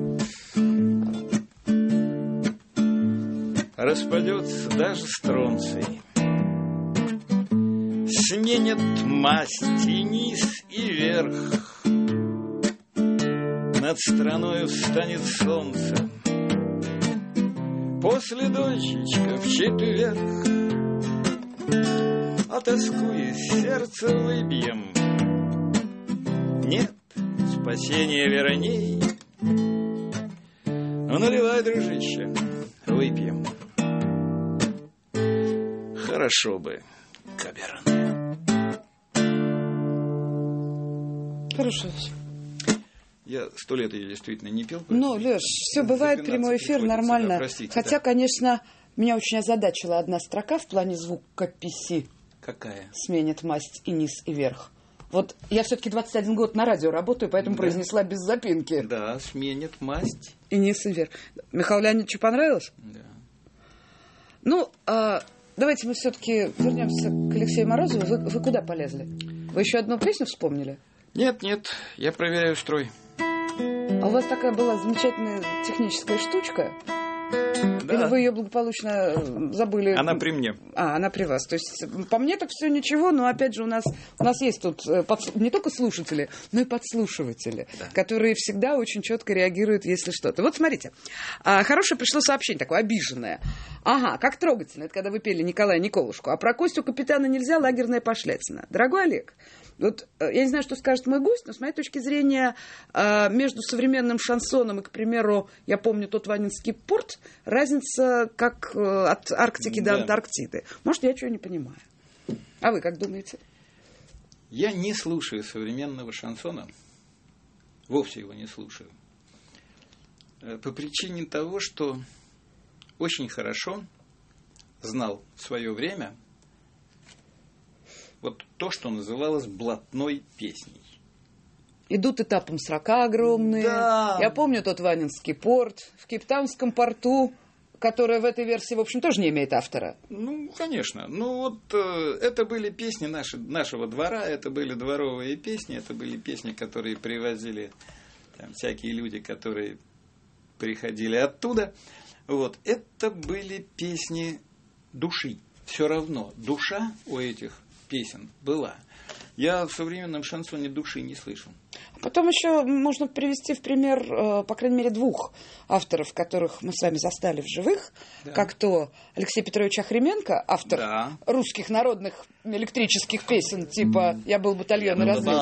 Распадется даже стронций, Сменит масть и низ, и верх. Над страною встанет солнце. После дождичка в четверг. А тоскуя сердце выбьем. Нет спасения верней. Ну, наливай, дружище, выпьем. Хорошо бы, Каберне. Хорошо. Я 100 лет ее действительно не пел. Ну, Леш, все бывает, прямой эфир, нормально. Да, простите, хотя, да. Конечно, меня очень озадачила одна строка в плане звукописи. Какая? Сменит масть и низ, и верх. Вот я все-таки 21 год на радио работаю, поэтому да. Произнесла без запинки. Да, сменит масть. И низ, и верх. Михаилу Леонидовичу понравилось? Да. Ну, давайте мы все-таки вернемся к Алексею Морозову. Вы куда полезли? Вы еще одну песню вспомнили? Нет, я проверяю строй. А у вас такая была замечательная техническая штучка. Да. Или вы ее благополучно забыли? Она при мне. Она при вас. То есть, по мне так все ничего, но опять же у нас есть тут не только слушатели, но и подслушиватели, да. Которые всегда очень четко реагируют, если что-то. Вот смотрите, хорошее пришло сообщение такое, обиженное. Ага, как трогательно, это когда вы пели Николая Николушку. А про Костю Капитана нельзя, лагерная пошлятина. Дорогой Олег, вот я не знаю, что скажет мой гость, но с моей точки зрения между современным шансоном и, к примеру, я помню тот Ванинский порт, разница как от Арктики до Антарктиды. Может, я чего не понимаю. А вы как думаете? Я не слушаю современного шансона. Вовсе его не слушаю. По причине того, что очень хорошо знал в свое время вот то, что называлось блатной песней. Идут этапом срока огромные. Да. Я помню тот Ванинский порт в Кейптаунском порту, который в этой версии, в общем, тоже не имеет автора. Ну, конечно. Ну, вот это были песни нашего двора, это были дворовые песни, это были песни, которые привозили там, всякие люди, которые приходили оттуда. Вот. Это были песни души. Все равно душа у этих песен была. Я в современном шансоне души не слышу. Потом еще можно привести в пример, по крайней мере, двух авторов, которых мы с вами застали в живых. Да. Как то Алексей Петрович Охрименко, автор русских народных электрических песен, типа «Я был батальонный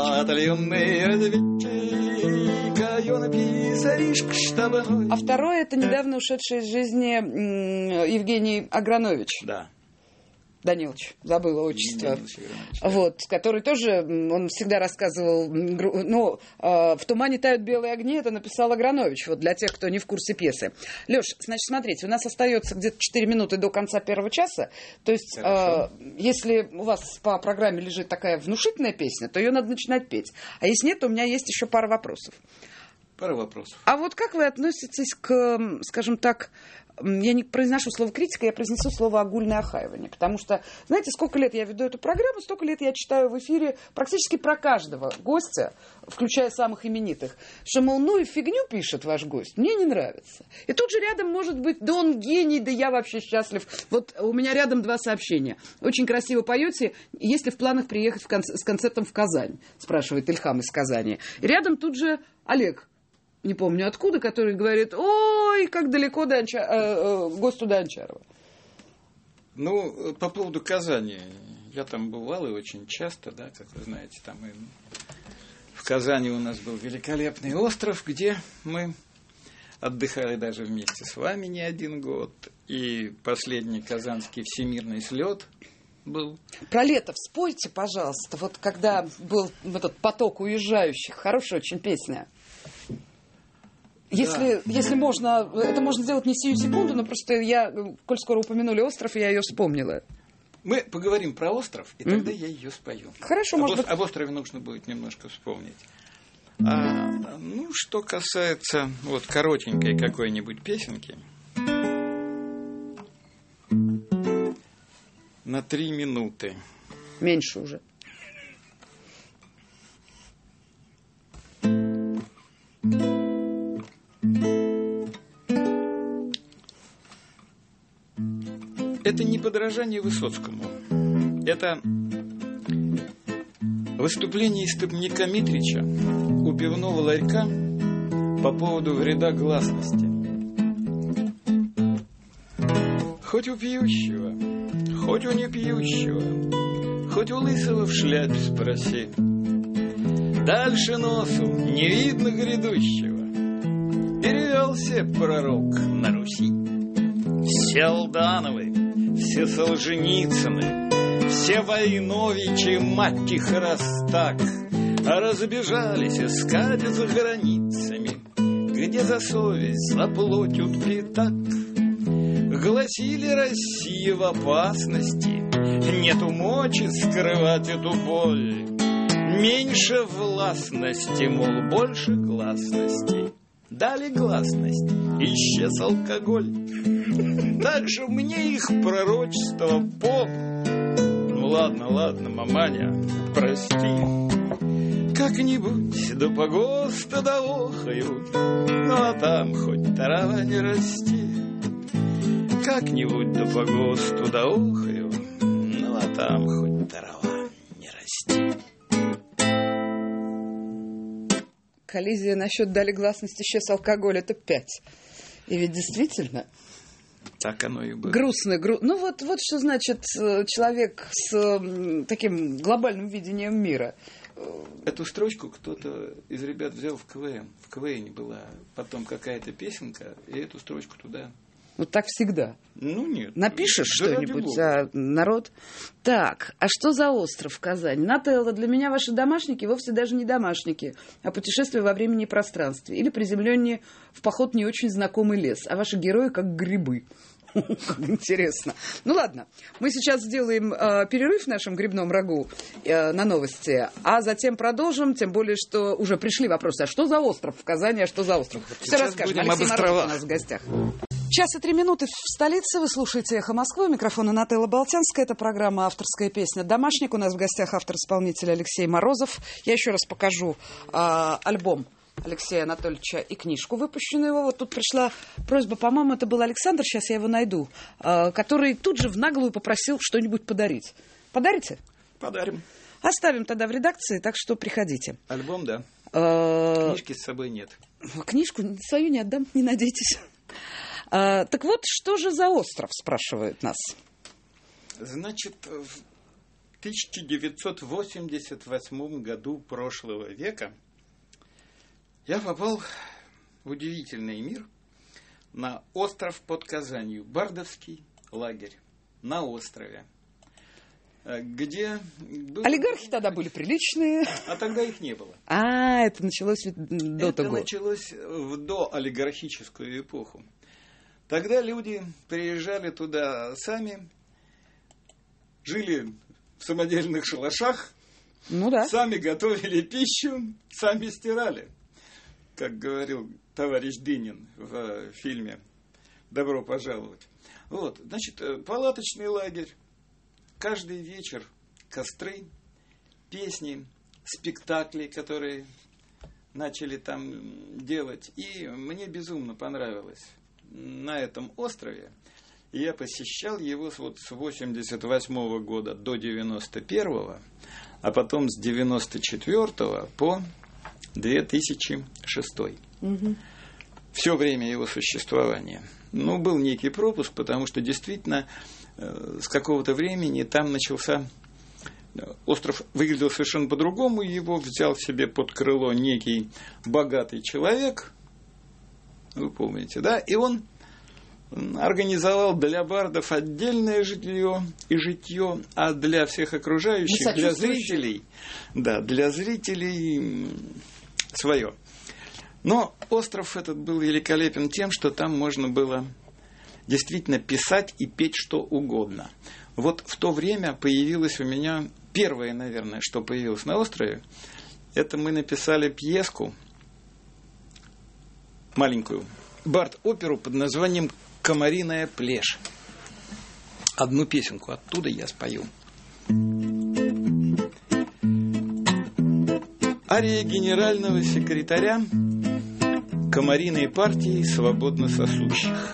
разведчик». А второе, это недавно ушедший из жизни Евгений Агранович. Да. Данилович, забыла отчество, вот, который тоже, он всегда рассказывал, в «Тумане тают белые огни», это написал Агранович, вот для тех, кто не в курсе пьесы. Леш, значит, смотрите, у нас остается где-то 4 минуты до конца первого часа, то есть, если у вас по программе лежит такая внушительная песня, то ее надо начинать петь, а если нет, то у меня есть еще пара вопросов. Пара вопросов. А вот как вы относитесь к, скажем так, я не произношу слово критика, я произнесу слово огульное охаивание. Потому что, знаете, сколько лет я веду эту программу, столько лет я читаю в эфире практически про каждого гостя, включая самых именитых, что, мол, ну и фигню пишет ваш гость, мне не нравится. И тут же рядом может быть, да он гений, да я вообще счастлив. Вот у меня рядом 2 сообщения. Очень красиво поете, есть ли в планах приехать с концертом в Казань, спрашивает Ильхам из Казани. И рядом тут же Олег, не помню откуда, который говорит, ой, как далеко до гостю до Анчарова. Ну, по поводу Казани. Я там бывал и очень часто, да, как вы знаете, там и в Казани у нас был великолепный остров, где мы отдыхали даже вместе с вами не 1 год. И последний казанский всемирный слет был. Про лето вспомните, пожалуйста, вот когда был этот поток уезжающих, хорошая очень песня. Если можно, это можно сделать не сию секунду, но просто я, коль скоро упомянули остров, я ее вспомнила. Мы поговорим про остров, и тогда я ее спою. Хорошо, может быть. Об острове нужно будет немножко вспомнить. Что касается вот коротенькой какой-нибудь песенки. На 3 минуты. Меньше уже. Это не подражание Высоцкому. Это Выступление истопника Митрича у пивного ларька по поводу вреда гласности. Хоть у пьющего, хоть у непьющего, хоть у лысого в шляпе спроси, дальше носу не видно грядущего. Перевелся пророк на Руси. Все Алдановы, все Солженицыны, все Войновичи, мать их раз так, разбежались искать за границами, где за совесть заплатят пятак. Гласили, Россия в опасности, нету мочи скрывать эту боль. Меньше властности, мол, больше гласности. Дали гласность, исчез алкоголь. Так же мне их пророчество поп. Ну ладно, маманя, прости. Как-нибудь до погоста доохаю, ну а там хоть трава не расти. Как-нибудь до погосту доохаю, ну а там хоть трава не расти. Коллизия насчет дали гласность исчез алкоголь — это 5. И ведь действительно... Так оно и было. Грустно. Ну вот что значит человек с таким глобальным видением мира. Эту строчку кто-то из ребят взял в КВН. В КВН была потом какая-то песенка, и эту строчку туда... Вот так всегда. Ну, нет. Напишешь что-нибудь, а народ... Так, а что за остров в Казани? Нателла, для меня ваши домашники вовсе даже не домашники, а путешествия во времени и пространстве. Или приземление в поход не очень знакомый лес. А ваши герои как грибы. Как интересно. Ну ладно, мы сейчас сделаем перерыв в нашем грибном рагу на новости, а затем продолжим, тем более, что уже пришли вопросы. А что за остров в Казани, а что за остров? Все расскажем. Алексей Морозов у нас в гостях. 1:03 в столице. Вы слушаете «Эхо Москвы». У микрофона Нателла Болтянская. Это программа «Авторская песня. Домашник». У нас в гостях автор-исполнитель Алексей Морозов. Я еще раз покажу альбом Алексея Анатольевича и книжку, выпущенную его. Вот тут пришла просьба, по-моему, это был Александр, сейчас я его найду, который тут же в наглую попросил что-нибудь подарить. Подарите? Подарим. Оставим тогда в редакции, так что приходите. Альбом, да. Книжки с собой нет. Книжку свою не отдам, не надейтесь. Так вот, что же за остров, спрашивают нас. Значит, в 1988 году прошлого века я попал в удивительный мир на остров под Казанью, Бардовский лагерь на острове, где... Олигархи тогда были приличные. А тогда их не было. Это началось до того. Это началось в доолигархическую эпоху. Тогда люди приезжали туда сами, жили в самодельных шалашах, ну да, сами готовили пищу, сами стирали. Как говорил товарищ Дынин в фильме «Добро пожаловать». Вот, значит, палаточный лагерь. Каждый вечер костры, песни, спектакли, которые начали там делать. И мне безумно понравилось на этом острове. Я посещал его вот с 88 года до 91, а потом с 94 по 2006. Угу. Все время его существования. Ну, был некий пропуск, потому что действительно с какого-то времени там начался... Остров выглядел совершенно по-другому. Его взял себе под крыло некий богатый человек. Вы помните, да? И он организовал для бардов отдельное жилье и житье, а для всех окружающих, для зрителей, да, для зрителей свое. Но остров этот был великолепен тем, что там можно было действительно писать и петь что угодно. Вот в то время появилось у меня первое, наверное, что появилось на острове, это мы написали пьеску маленькую, бард-оперу под названием «Комариная плешь». Одну песенку оттуда я спою. Ария генерального секретаря комариной партии свободно сосущих.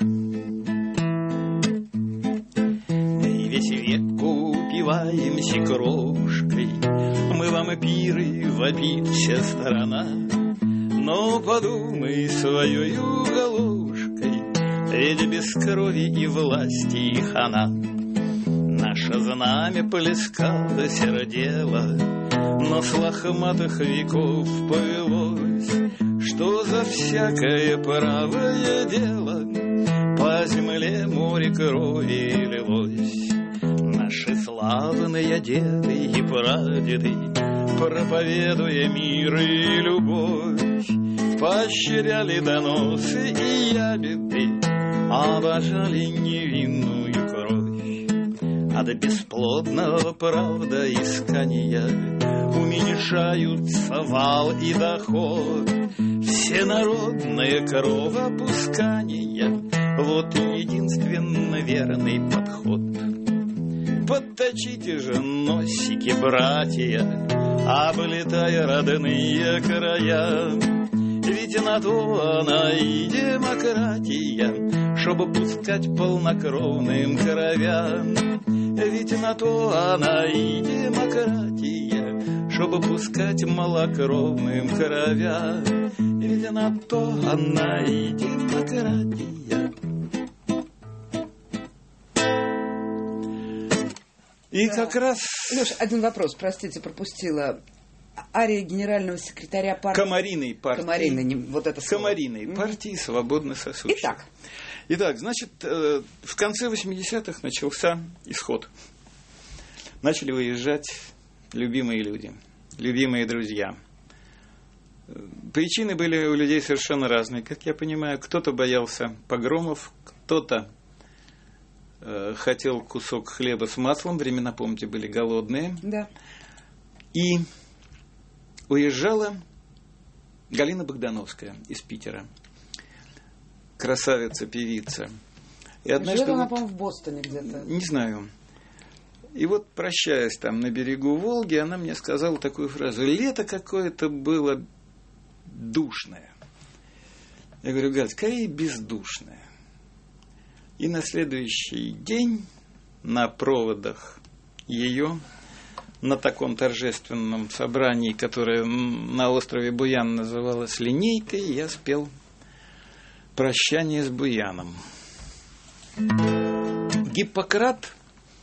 Мы весь век упиваемся крошкой, мы вампиры, вопит вся сторона. Но подумай своей головушкой, ведь без крови и власти их она. Наше знамя плескало сердело, но с лохматых веков повелось, что за всякое правое дело по земле море крови лилось. Наши славные деды и прадеды, проповедуя мир и любовь, поощряли доносы и ябеды, обожали невинную кровь. От бесплодного правдоискания уменьшаются вал и доход, всенародное кровопускание — вот единственно верный подход. Подточите же носики, братья, облетая родные края, ведь на то она и демократия, чтобы пускать полнокровным кровям. Ведь на то она и демократия, чтобы пускать малокровным кровям. Ведь на то она и демократия. И как раз... Леш, один вопрос, простите, пропустила. Ария генерального секретаря партии... Комариной партии. Комариной, вот это слово. Комариной партии «Свободно сосущей». Итак, значит, в конце 80-х начался исход. Начали выезжать любимые люди, любимые друзья. Причины были у людей совершенно разные, как я понимаю. Кто-то боялся погромов, кто-то хотел кусок хлеба с маслом. Времена, помните, были голодные. Да. И уезжала Галина Богдановская из Питера. Красавица, певица. И живет она, по-моему, в Бостоне где-то. Не знаю. И вот, прощаясь там на берегу Волги, она мне сказала такую фразу: лето какое-то было душное. Я говорю: Галь, скорее бездушное. И на следующий день на проводах ее, на таком торжественном собрании, которое на острове Буян называлось «Линейкой», я спел «Прощание с Буяном». Гиппократ,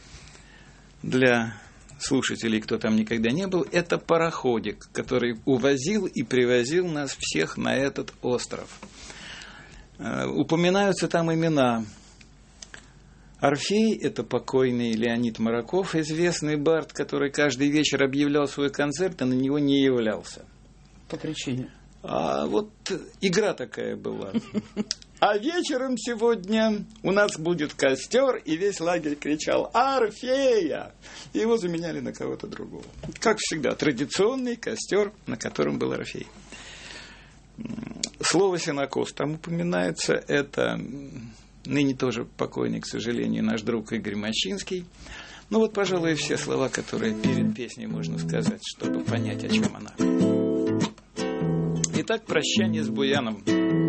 для слушателей, кто там никогда не был, это пароходик, который увозил и привозил нас всех на этот остров. Упоминаются там имена. Орфей – это покойный Леонид Мараков, известный бард, который каждый вечер объявлял свой концерт, и на него не являлся. По причине? А вот игра такая была. А вечером сегодня у нас будет костер, и весь лагерь кричал «Орфея!» И его заменяли на кого-то другого. Как всегда, традиционный костер, на котором был Орфей. Слово «сенокос» там упоминается, это... Ныне тоже покойный, к сожалению, наш друг Игорь Мощинский. Ну вот, пожалуй, все слова, которые перед песней можно сказать, чтобы понять, о чем она. Итак, прощание с Буяном.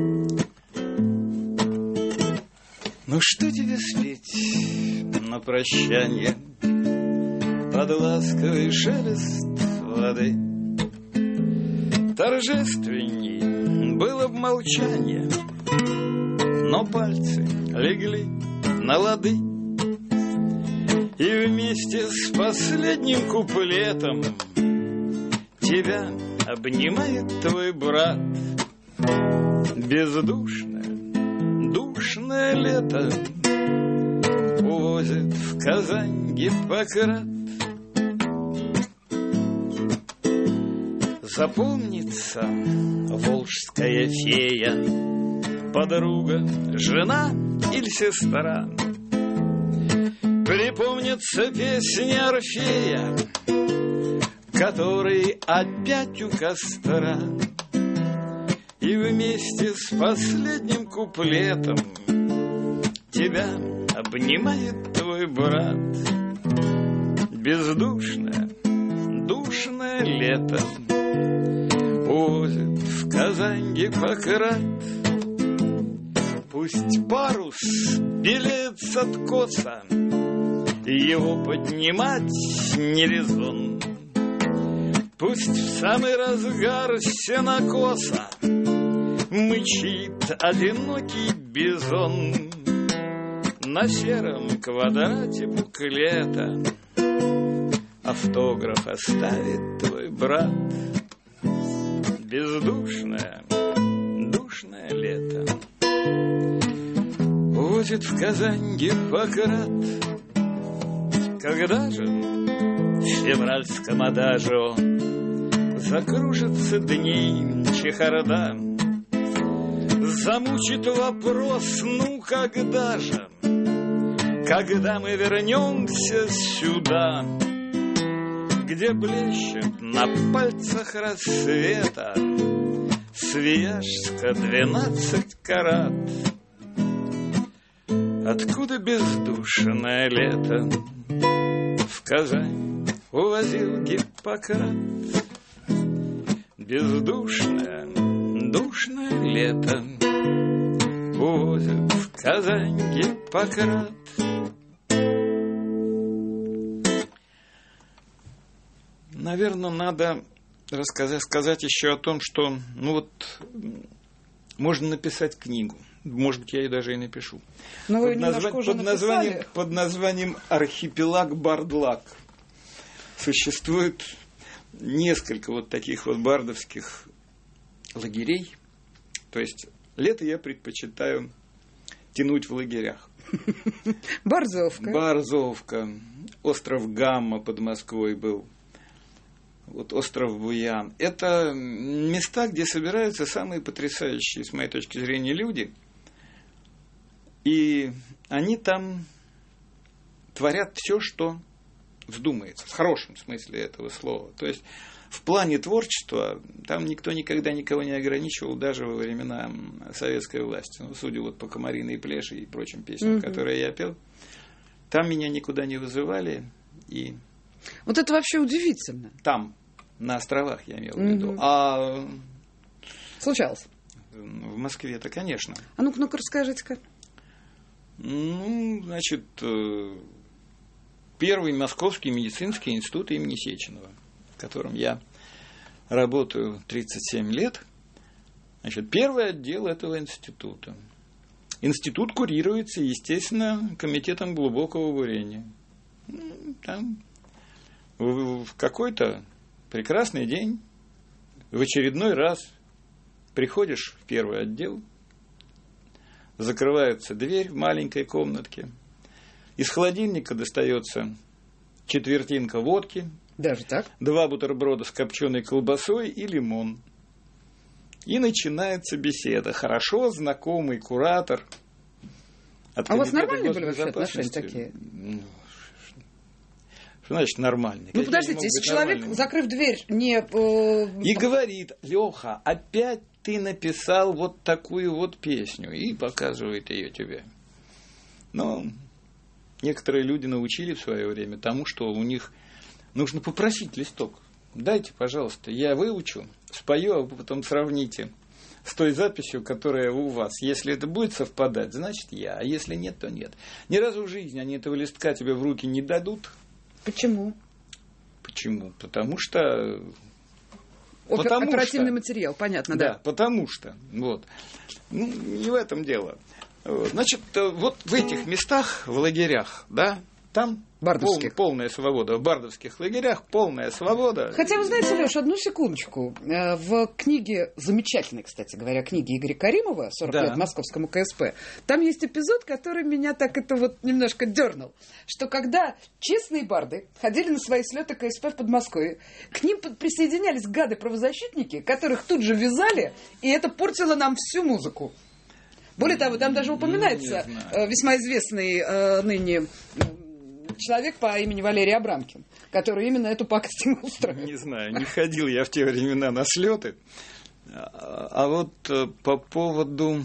Ну что тебе спеть на прощание под ласковый шелест воды? Торжественней было б молчание, но пальцы легли на лады, и вместе с последним куплетом тебя обнимает твой брат. Бездушное, душное лето увозит в Казань Гиппократ. Запомнится волжская фея, подруга, жена или сестра. Припомнится песня Орфея, который опять у костра. И вместе с последним куплетом тебя обнимает твой брат. Бездушное, душное лето увозит в Казань Гиппократ. Пусть парус белеет с откоса, его поднимать не резон. Пусть в самый разгар сенокоса мычит одинокий бизон на сером квадрате буклета. Автограф оставит твой брат. Бездушное, душное лето увозит в Казань Гиппократ. Когда же в февральском адажио закружится дней чехарда, замучит вопрос, ну когда же, когда мы вернемся сюда, где блещет на пальцах рассвета Свияжска 12 карат. Откуда бездушное лето в Казань увозил Гиппократ? Бездушное, душное лето увозит в Казань Гиппократ. Наверное, надо сказать еще о том, что можно написать книгу. Может быть, я ее даже и напишу. Но вы немножко уже написали. Под названием «Архипелаг Бардлак». Существует несколько вот таких вот бардовских лагерей. То есть лето я предпочитаю тянуть в лагерях. Борзовка. Остров Гамма под Москвой был. Вот остров Буян. Это места, где собираются самые потрясающие, с моей точки зрения, люди. И они там творят все, что вздумается, в хорошем смысле этого слова. То есть в плане творчества там никто никогда никого не ограничивал, даже во времена советской власти. Судя вот по «Комариной плеши» и прочим песням, которые я пел, там меня никуда не вызывали. И вот это вообще удивительно. Там, на островах, я имел в виду. А случалось? В Москве-то, конечно. А ну-ка, расскажите-ка. Значит, первый Московский медицинский институт имени Сеченова, в котором я работаю 37 лет. Значит, первый отдел этого института. Институт курируется, естественно, комитетом глубокого бурения. Там в какой-то прекрасный день в очередной раз приходишь в первый отдел, закрывается дверь в маленькой комнатке, из холодильника достается четвертинка водки, даже так? 2 бутерброда с копченой колбасой и лимон. И начинается беседа. Хорошо знакомый куратор. А у вас нормальные были вообще отношения такие? Что значит нормальные? Ну, подождите, если человек, закрыв дверь, не... И говорит: Леха, опять ты написал вот такую вот песню. И показывает ее тебе. Но некоторые люди научили в свое время тому, что у них нужно попросить листок. Дайте, пожалуйста, я выучу, спою, а вы потом сравните с той записью, которая у вас. Если это будет совпадать, значит я, а если нет, то нет. Ни разу в жизни они этого листка тебе в руки не дадут. Почему? Почему? Потому что... Оперативный материал, понятно, да. Да, потому что. Вот. Не в этом дело. Значит, вот в этих местах, в лагерях, да, там полная свобода. В бардовских лагерях полная свобода. Хотя, вы знаете, Леш, одну секундочку. В книге, замечательной, кстати говоря, книге Игоря Каримова «40 лет московскому КСП», там есть эпизод, который меня так это вот немножко дернул. Что когда честные барды ходили на свои слеты КСП в Подмосковье, к ним присоединялись гады-правозащитники, которых тут же вязали, и это портило нам всю музыку. Более того, там даже упоминается весьма известный ныне человек по имени Валерий Абрамкин, который именно эту пакость ему устроил. Не знаю, не ходил я в те времена на слеты. А вот по поводу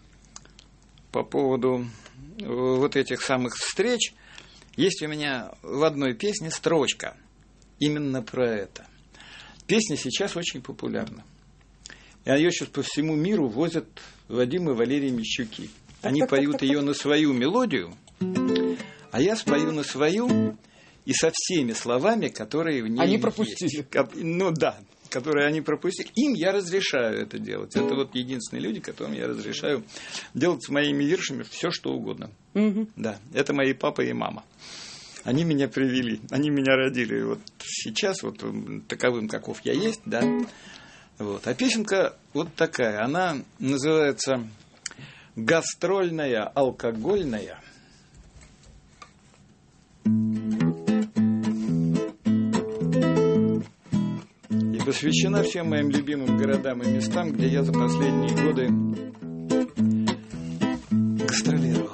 вот этих самых встреч, есть у меня в одной песне строчка именно про это. Песня сейчас очень популярна. И ее сейчас по всему миру возят Вадим и Валерий Мищуки. Они поют ее на свою мелодию, а я спою на свою, и со всеми словами, которые в ней они пропустили. Есть. Ну да, которые они пропустили. Им я разрешаю это делать. Это вот единственные люди, которым я разрешаю делать с моими виршами все, что угодно. Да, это мои папа и мама. Они меня привели, они меня родили. И вот сейчас вот таковым, каков я есть, да. Вот. А песенка вот такая. Она называется «Гастрольная, алкогольная». И посвящена всем моим любимым городам и местам, где я за последние годы гастролировал.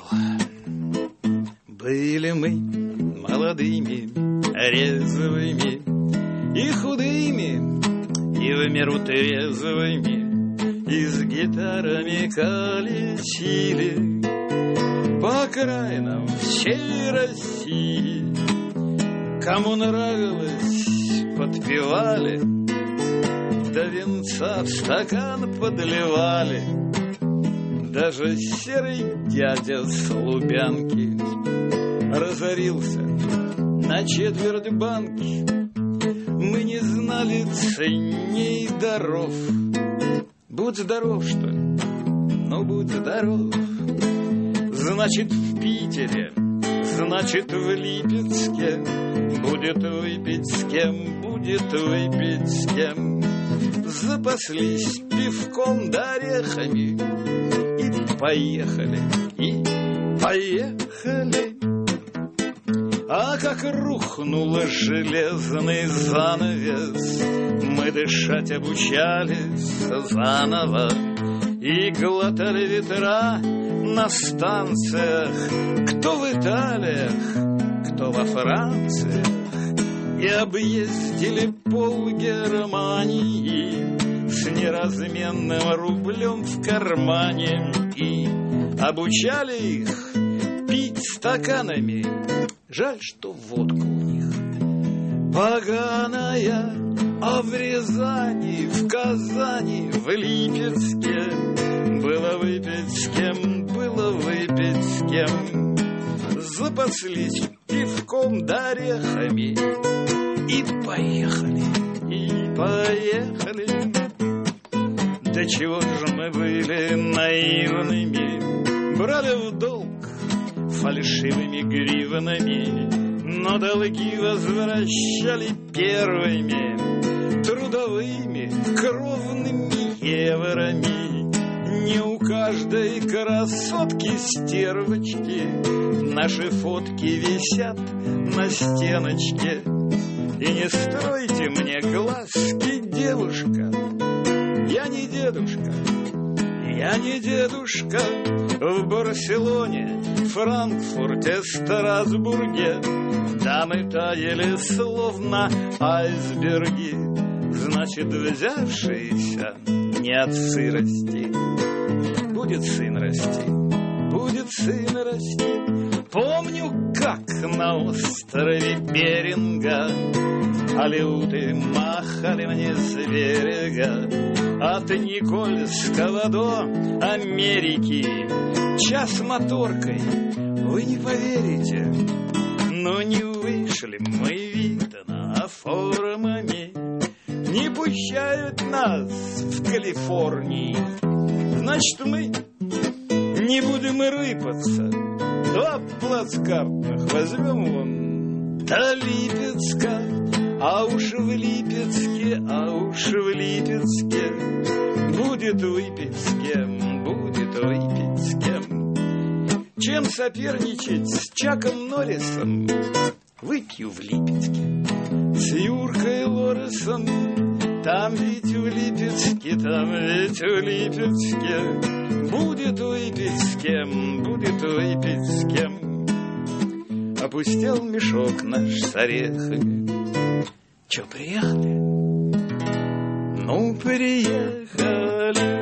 Были мы молодыми, резвыми и худыми, и в меру трезвыми, и с гитарами калечили по окраинам всей России. Кому нравилось, подпевали, до венца в стакан подливали. Даже серый дядя с Лубянки разорился на четверть банки. Мы не знали ценней даров. Будь здоров, что ли? Ну, будь здоров. Значит, в Питере, значит, в Липецке будет выпить с кем, будет выпить с кем. Запаслись пивком да орехами и поехали, и поехали. А как рухнул железный занавес, мы дышать обучались заново и глотали ветра на станциях. Кто в Италиях, кто во Франциях, и объездили пол Германии с неразменным рублем в кармане и обучали их пить стаканами. Жаль, что водка у них поганая, а в Рязани, в Казани, в Липецке было выпить с кем, было выпить с кем. Запаслись пивком да орехами и поехали, и поехали. До чего же мы были наивными, брали в долг фальшивыми гривнами, но долги возвращали первыми трудовыми кровными еврами. Не у каждой красотки-стервочки наши фотки висят на стеночке. И не стройте мне глазки, девушка, я не дедушка, я не дедушка. В Барселоне, Франкфурте, Страсбурге дамы таяли словно айсберги. Значит, взявшиеся не от сырости, будет сын расти, будет сын расти. Помню, как на острове Беринга алеуты махали мне с берега. От Никольского до Америки час моторкой, вы не поверите, но не вышли мы, видно, формами. Не пущают нас в Калифорнии. Значит, мы не будем рыпаться. Два плацкартных возьмем вон до Липецка. А уж в Липецке, а уж в Липецке будет выпить с кем, будет выпить с кем. Чем соперничать с Чаком Норрисом, выпью в Липецке. С Юркой Лоресом, там ведь в Липецке, там ведь в Липецке будет выпить с кем, будет выпить с кем. Опустел мешок наш с орехами. Че, приехали? Ну, приехали.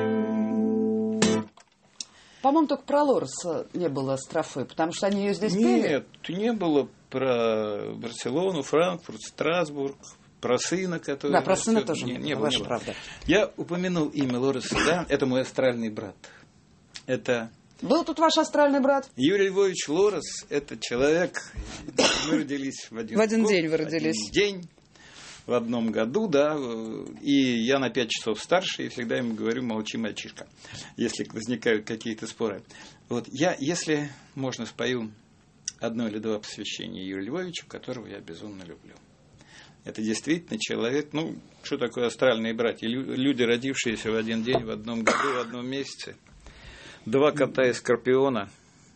По-моему, только про Лореса не было строфы, потому что они ее здесь пели. Нет, не было про Барселону, Франкфурт, Страсбург, про сына, который... Да, про сына тоже не было. Ваша правда. Я упомянул имя Лореса, да, это мой астральный брат. Это Был тут ваш астральный брат? Юрий Львович Лорос – это человек, мы родились в один день вы родились. Один день, в одном году, да, и я на 5 часов старше, и всегда ему говорю: молчи, мальчишка, если возникают какие-то споры. Вот я, если можно, спою одно или два посвящения Юрию Львовичу, которого я безумно люблю. Это действительно человек, ну, что такое астральные братья? Люди, родившиеся в один день, в одном году, в одном месяце. 2 кота и скорпиона.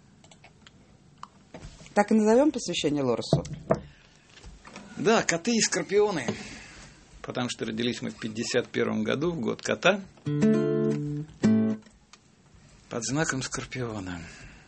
Так и назовем посвящение Лоресу? Да, коты и скорпионы. Потому что родились мы в 1951 году, в год кота, под знаком скорпиона.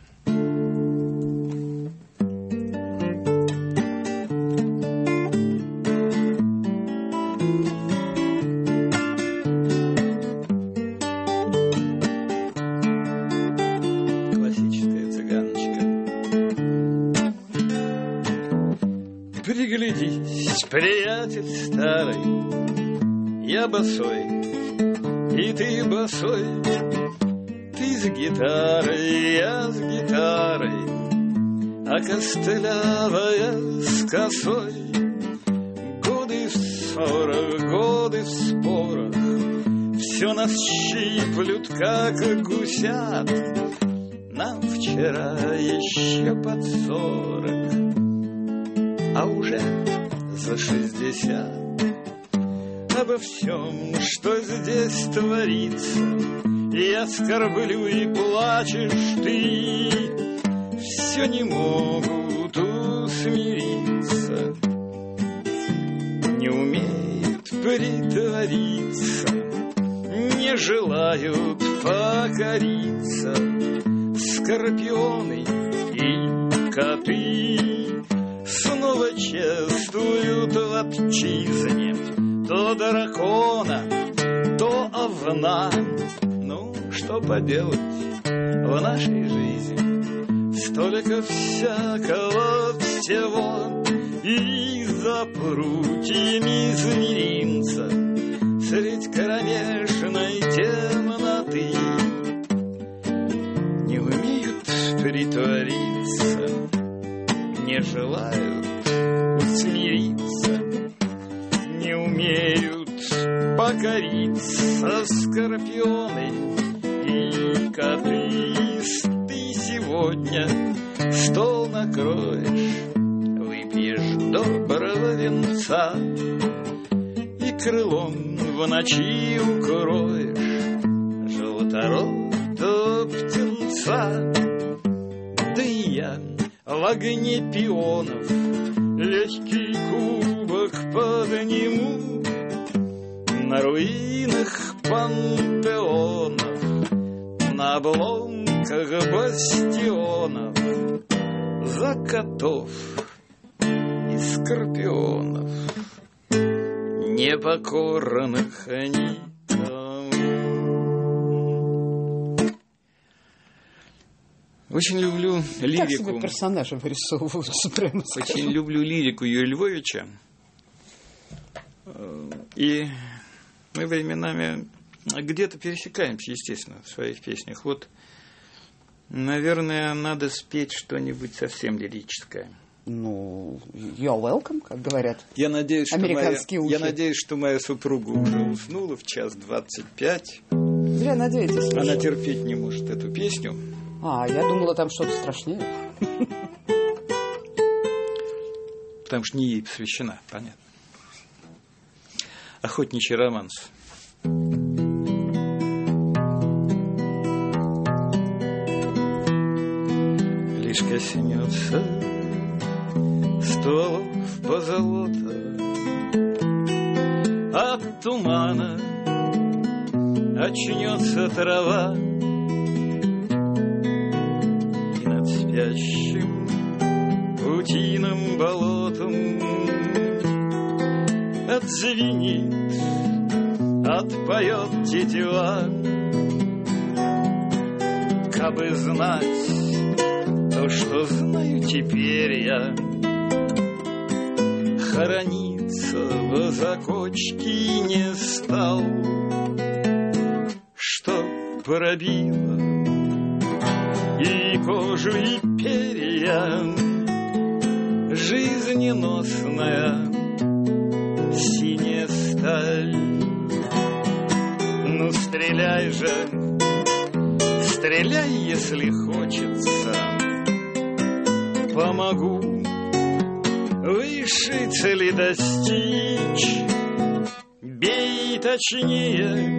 Приглядись, приятель старый, я босой, и ты босой, ты с гитарой, я с гитарой, а костлявая с косой. Годы в ссорах, годы в спорах, все нас щиплют, как гусят. Нам вчера еще под 40, а уже за 60. Обо всем, что здесь творится, я скорблю и плачешь ты. Все не могут усмириться, не умеют притвориться, не желают покориться. Скорпионы и коты снова чествуют в отчизне то дракона, то овна. Ну, что поделать, в нашей жизни столько всякого всего. И за прутьями зверинца средь кромешной темноты не умеют притвориться, не желают смириться, не умеют покориться. Скорпионы и коты, ты сегодня стол накроешь, выпьешь доброго венца и крылом в ночи укроешь желторотого птенца. Да и я в огне пионов легкий кубок подниму на руинах пантеонов, на обломках бастионов, за котов и скорпионов, непокорных никому. Очень люблю лирику. Как себе персонажа вырисовываются прямо скажем. Очень люблю лирику Юрия Львовича. И мы временами где-то пересекаемся, естественно, в своих песнях. Вот, наверное, надо спеть что-нибудь совсем лирическое. Ну, you're welcome, как говорят. Я надеюсь, американские я надеюсь, что моя супруга уже уснула в 1:25. Зря надеетесь. Она терпеть не может эту песню. А, я думала, там что-то страшнее. Потому что не ей посвящена, понятно. Охотничий романс. Лишь коснется стволов позолота, от тумана очнется трава, и над спящим паутиным болотом отзвенит, отпоет тетива. Кабы знать то, что знаю теперь я, хорониться в закочке не стал, что пробило и кожу, и перья, жизненосная синяя сталь. Ну, стреляй же, стреляй, если хочется, помогу высшей цели достичь. Бей точнее,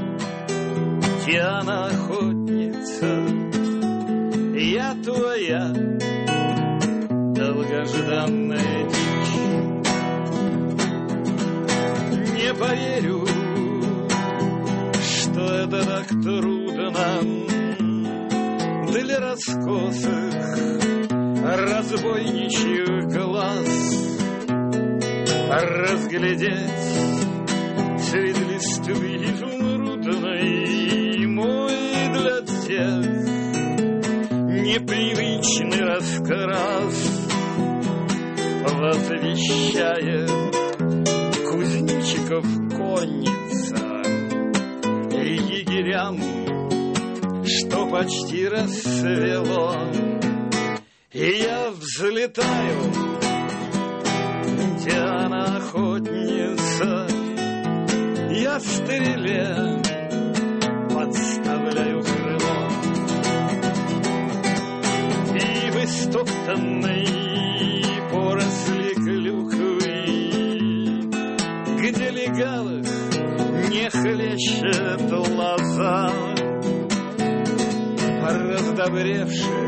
Диана охотница, я твоя долгожданная дичь. Не поверю, что это так трудно для раскосых разбойничьих глаз разглядеть среди листвы изумрудной мой для тех непривычный раскрас возвещает кузнечиков конница егерям, что почти рассвело, и я взлетаю, Диана охотница, я стреле подставляю крыло, и в истоптанной поросли клюквы, где легавых не хлещет лоза, раздобревшие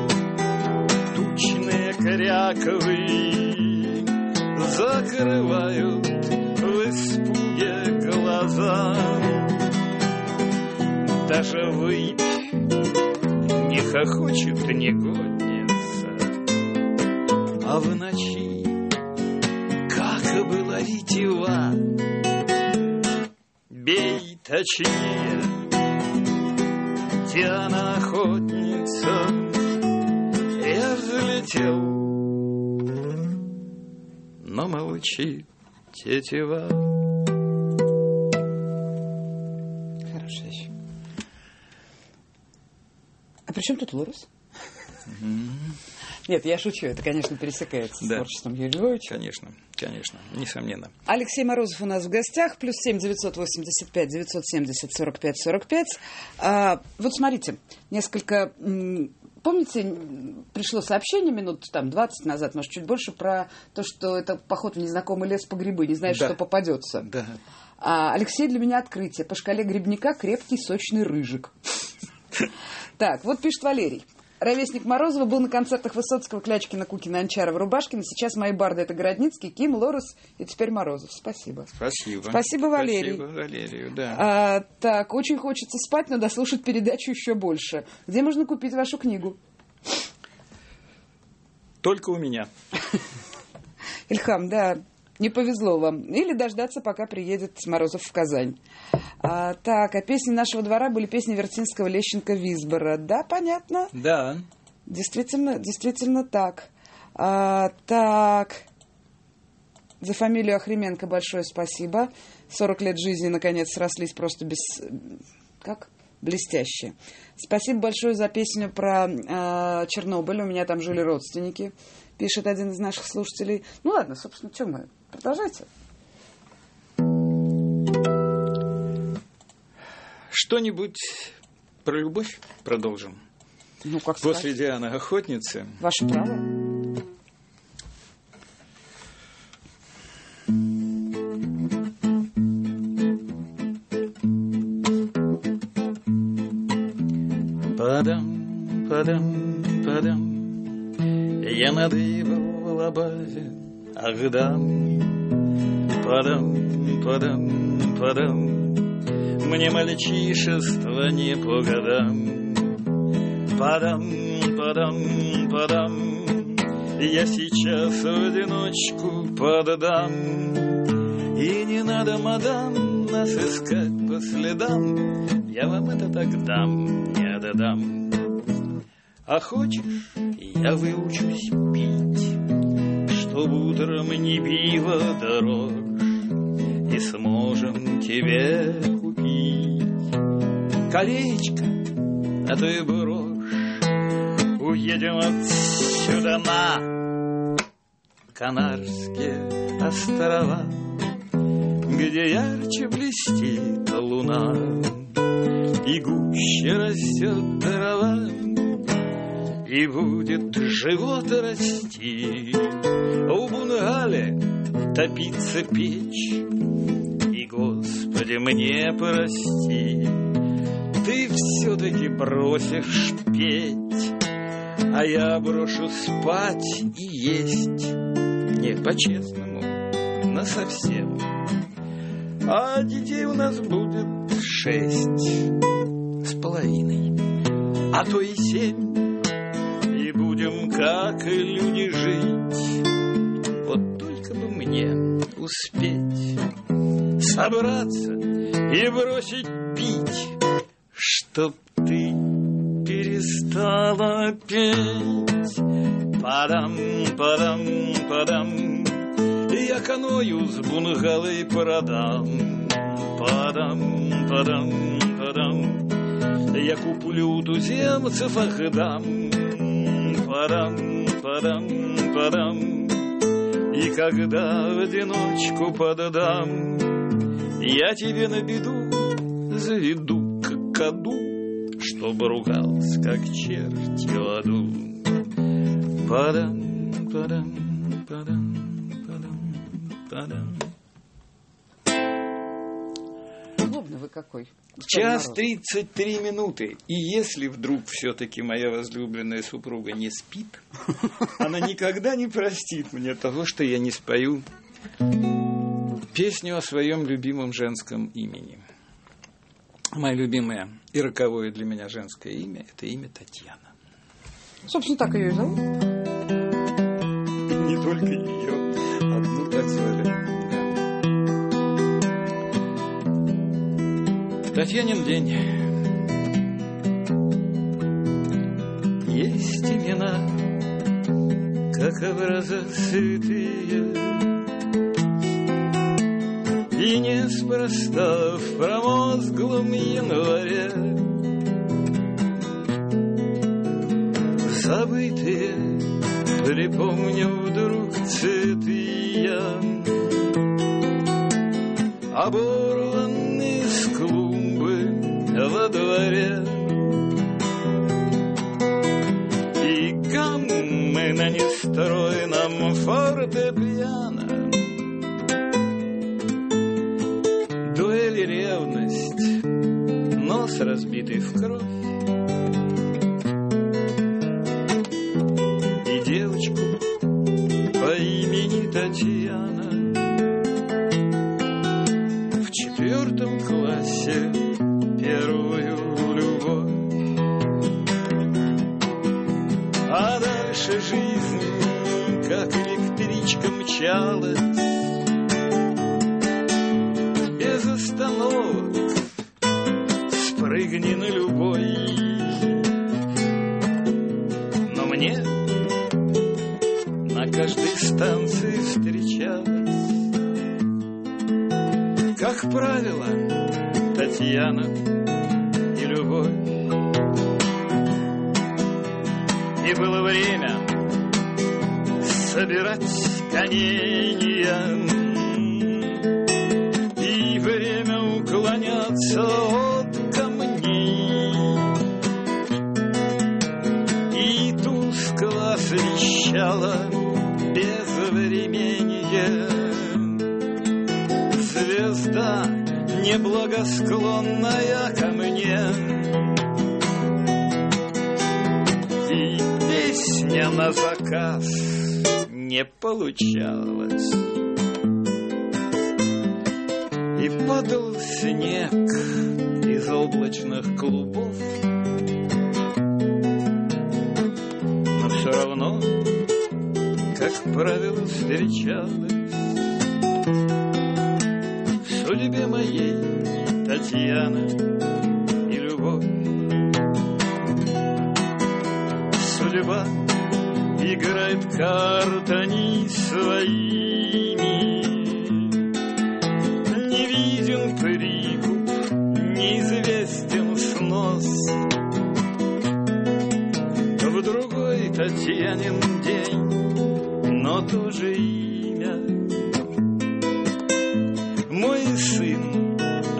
тучные коряковы закрывают в испуге глаза. Даже выпь не хохочет негодница, а в ночи, как была ретива, бей точнее, Диана охотница, я взлетел, но молчит тетива. Хорошая еще. А при чем тут Лорус? Нет, я шучу, это, конечно, пересекается с творчеством Юрия Львовича. Конечно, конечно, несомненно. Алексей Морозов у нас в гостях, +7 985 970 45 45. Вот смотрите, несколько... Помните, пришло сообщение минут 20 назад, может, чуть больше, про то, что это поход в незнакомый лес по грибы, не знаешь, что попадется. Да. Алексей, для меня открытие. По шкале грибника крепкий, сочный рыжик. Так, вот пишет Валерий. Ровесник Морозова был на концертах Высоцкого, Клячкина, Кукина, Анчарова, Рубашкина. Сейчас мои барды — это Городницкий, Ким, Лорес и теперь Морозов. Спасибо. Спасибо. Спасибо, Валерий. Спасибо, Валерию, да. Так, очень хочется спать, но дослушать передачу еще больше. Где можно купить вашу книгу? Только у меня. Ильхам, да, не повезло вам. Или дождаться, пока приедет Морозов в Казань. Так, а песни нашего двора были песни Вертинского, Лещенко, Висбора. Да, понятно? Да. Действительно так. Так, за фамилию Охременко большое спасибо. 40 лет жизни, наконец, срослись просто без... Как? Блестяще. Спасибо большое за песню про Чернобыль. У меня там жили родственники, пишет один из наших слушателей. Ну ладно, собственно, что мы? Продолжайте. Что-нибудь про любовь продолжим? Ну, как сказать. После Дианы охотницы. Ваше право. Падам, падам, падам, я над его лобазе, ах дам. Падам, падам, падам, мне мальчишество не по годам. Падам, падам, падам, я сейчас в одиночку поддам. И не надо, мадам, нас искать по следам, я вам это так дам, не отдам. А хочешь, я выучусь пить, чтоб утром не пиво дороже, и сможем тебе купить колечко, а то и брошь, уедем отсюда на Канарские острова, где ярче блестит луна и гуще растет трава, и будет живот расти. У Бунгале топится печь, и, Господи, мне прости, ты все-таки бросишь петь, а я брошу спать и есть. Нет, по-честному, насовсем. А детей у нас будет 6,5, а то и 7. И будем, как и люди, жить. Вот только бы мне успеть собраться и бросить пить, чтоб ты перестала петь. Падам, падам, падам, я каною с Бунгалой продам. Падам, падам, падам, я куплю туземцев Ахдам. Падам, падам, падам, и когда в одиночку поддам, я тебе на беду заведу к коду, чтобы ругался, как черти в аду. Падам, падам, падам, падам, падам. Злобный вы какой. Час 33 минуты. И если вдруг все-таки моя возлюбленная супруга не спит, она никогда не простит мне того, что я не спою песню о своем любимом женском имени. Мое любимое и роковое для меня женское имя – это имя Татьяна. Собственно, так ее и зовут. Не только ее, одну так звали. Татьянин день. Есть имена, как образа святые, и неспроста в промозглом январе забытые, припомню вдруг цветы я, оборванные с клумбы во дворе, и гаммы на нестройном фортепиано, дуэль и ревность, нос разбитый в кровь, и девочку по имени Татьяна в 4 классе первую любовь. А дальше жизнь, как электричка, мчалась без остановок. Спрыгни на любой. Но мне на каждой станции встречалась, как правило, Татьяна и любовь. И было время собирать каменья, и время уклоняться от камней, и тускло освещало безвременье звезда, неблагосклонная ко мне. И песня на заказ не получалась, и падал снег из облачных клубов, но все равно, как правило, встречалась в судьбе моей Татьяна и любовь. Судьба играет картами своими, не виден прикуп, неизвестен снос. В другой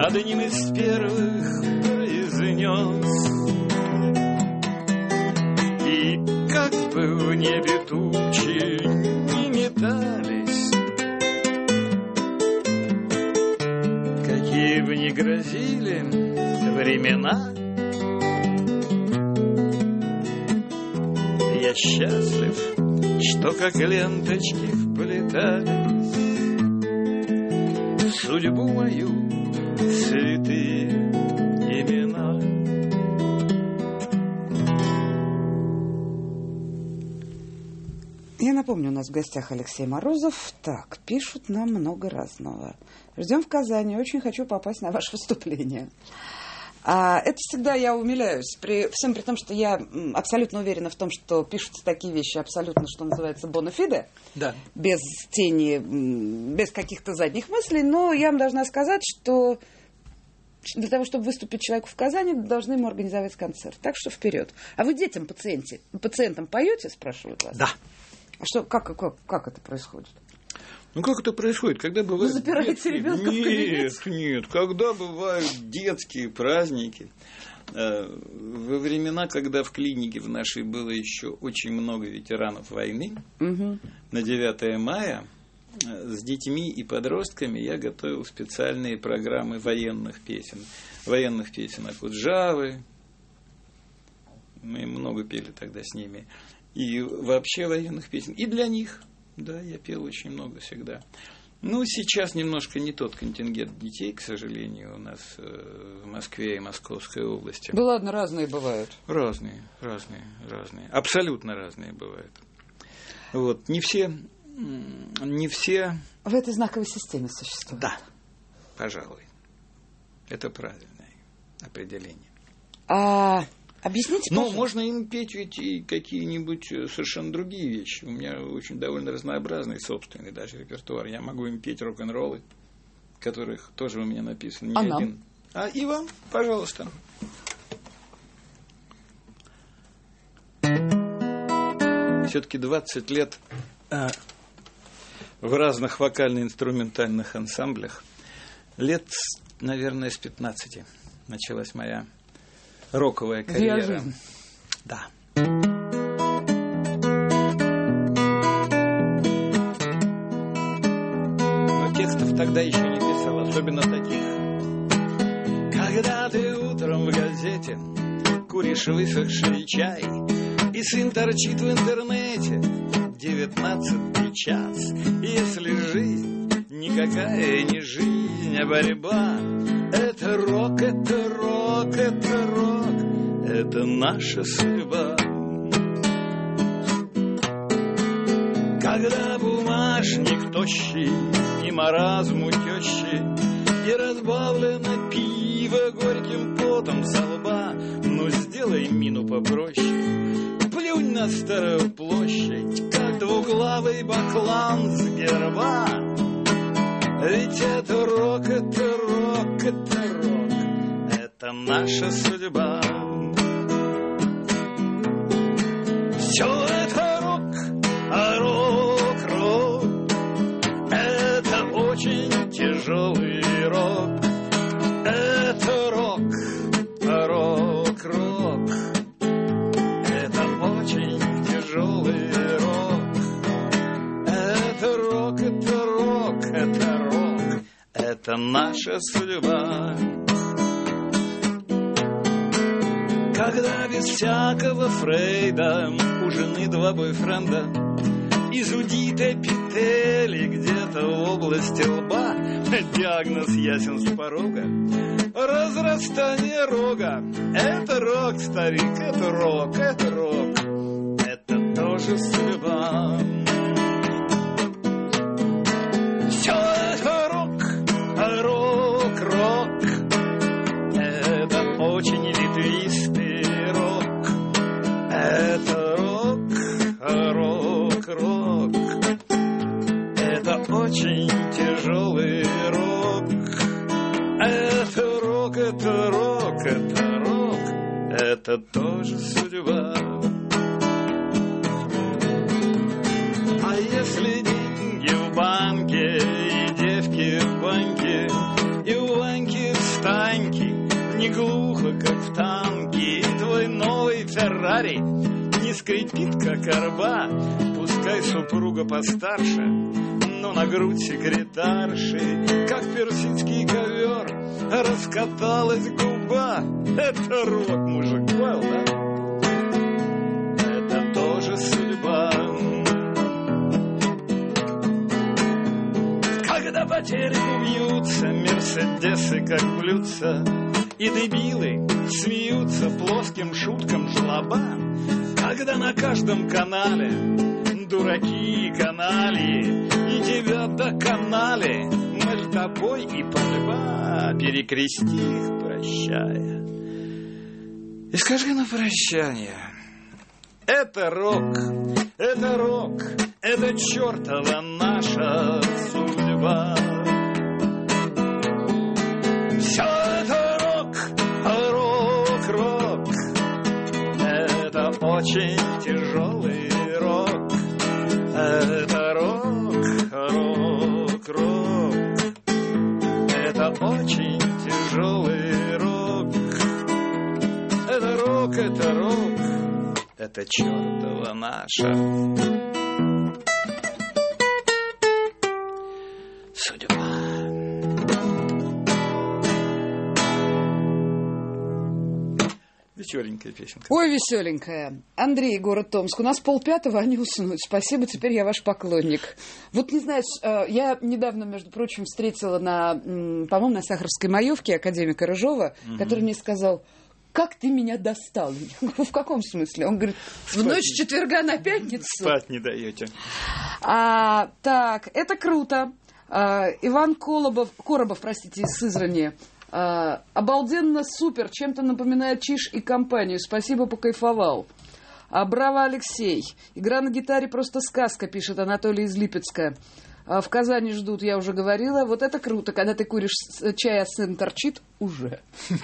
одним из первых произнес. И как бы в небе тучи не метались, какие бы ни грозили времена, я счастлив, что как ленточки вплетались в судьбу мою святые имена. Я напомню, у нас в гостях Алексей Морозов. Так, пишут нам много разного. Ждем в Казани. Очень хочу попасть на ваше выступление. Это всегда я умиляюсь. При том, что я абсолютно уверена в том, что пишутся такие вещи абсолютно, что называется, бонафиде. Да. Без тени, без каких-то задних мыслей. Но я вам должна сказать, что для того, чтобы выступить человеку в Казани, должны ему организовать концерт. Так что вперед. А вы детям, пациентам поете, спрашивают вас? Да. А что, как это происходит? Ну, как это происходит? Когда бывают... Вы запираете ребенка в кабинете? Нет. Когда бывают детские праздники, во времена, когда в клинике в нашей было еще очень много ветеранов войны, на 9 мая с детьми и подростками я готовил специальные программы военных песен. Военных песен Акуджавы. Мы много пели тогда с ними. И вообще военных песен. И для них. Да, я пел очень много всегда. Ну, сейчас немножко не тот контингент детей, к сожалению, у нас в Москве и Московской области. Да ладно, разные бывают. Разные. Абсолютно разные бывают. Вот, не все... В этой знаковой системе существует. Да, пожалуй. Это правильное определение. Объясните, пожалуйста. Но можно им петь ведь и какие-нибудь совершенно другие вещи. У меня очень довольно разнообразный собственный даже репертуар. Я могу им петь рок-н-роллы, которых тоже у меня написано не один. И вам, пожалуйста. Все-таки 20 лет в разных вокально-инструментальных ансамблях. Лет, наверное, с 15 началась моя роковая карьера. Да. Но текстов тогда еще не писал, особенно таких. Когда ты утром в газете куришь высохший чай, и сын торчит в интернете 19 час. Если жизнь никакая не жизнь, а борьба, это рок, это рок, это рок, это наша судьба. Когда бумажник тощий и маразм у тещи, и разбавлено пиво горьким потом со лба, ну сделай мину попроще, плюнь на старую площадь, как двуглавый баклан с герба. Ведь это рок, это рок, это рок, это наша судьба. Все это рок, а рок, рок, это очень тяжелый рок. Это рок, рок, рок, это очень тяжелый рок. Это рок, это рок, это рок, это наша судьба. Когда без всякого Фрейда у жены два бойфренда, и зудит эпители где-то в области лба, диагноз ясен с порога: разрастание рога. Это рок, старик, это рок, это рок, это тоже судьба. Все это рок, рок, рок, это очень ветвистый рок. Это рок, рок, рок, это очень тяжелый рок. Это рок, это рок, это рок, это тоже судьба. А если деньги в банке и девки в банке, и у Ваньки в гитаре не скрипит, как арба. Пускай супруга постарше, но на грудь секретарши, как персидский ковер, раскаталась губа. Это рок, мужик, понял, да? Это тоже судьба. Когда по телеку бьются мерседесы, как блюдца, и дебилы смеются плоским шуткам жлоба, когда на каждом канале дураки и канальи, и тебя доконали, мы с тобой и пальба, перекрести их, прощая. И скажи на прощание: это рок, это чертова наша судьба. Все это рок, это очень тяжелый рок. Это рок, это очень тяжелый рок. Это рок, это чертова наша судьба. Веселенькая песенка. Ой, веселенькая. Андрей, город Томск. У нас 4:30, а не уснуть. Спасибо, теперь я ваш поклонник. Вот не знаю, я недавно, между прочим, встретила по-моему, на Сахарской маевке академика Рыжова, который мне сказал: как ты меня достал? Я говорю: в каком смысле? Он говорит: в ночь с четверга на пятницу. Спать не даете. Так, это круто. Иван Коробов, из Сызрани. Обалденно, супер, чем-то напоминает Чиж и компанию. Спасибо, покайфовал. Браво, Алексей. Игра на гитаре просто сказка, пишет Анатолий из Липецка. В Казани ждут, я уже говорила. Вот это круто, когда ты куришь чай, а сын торчит уже.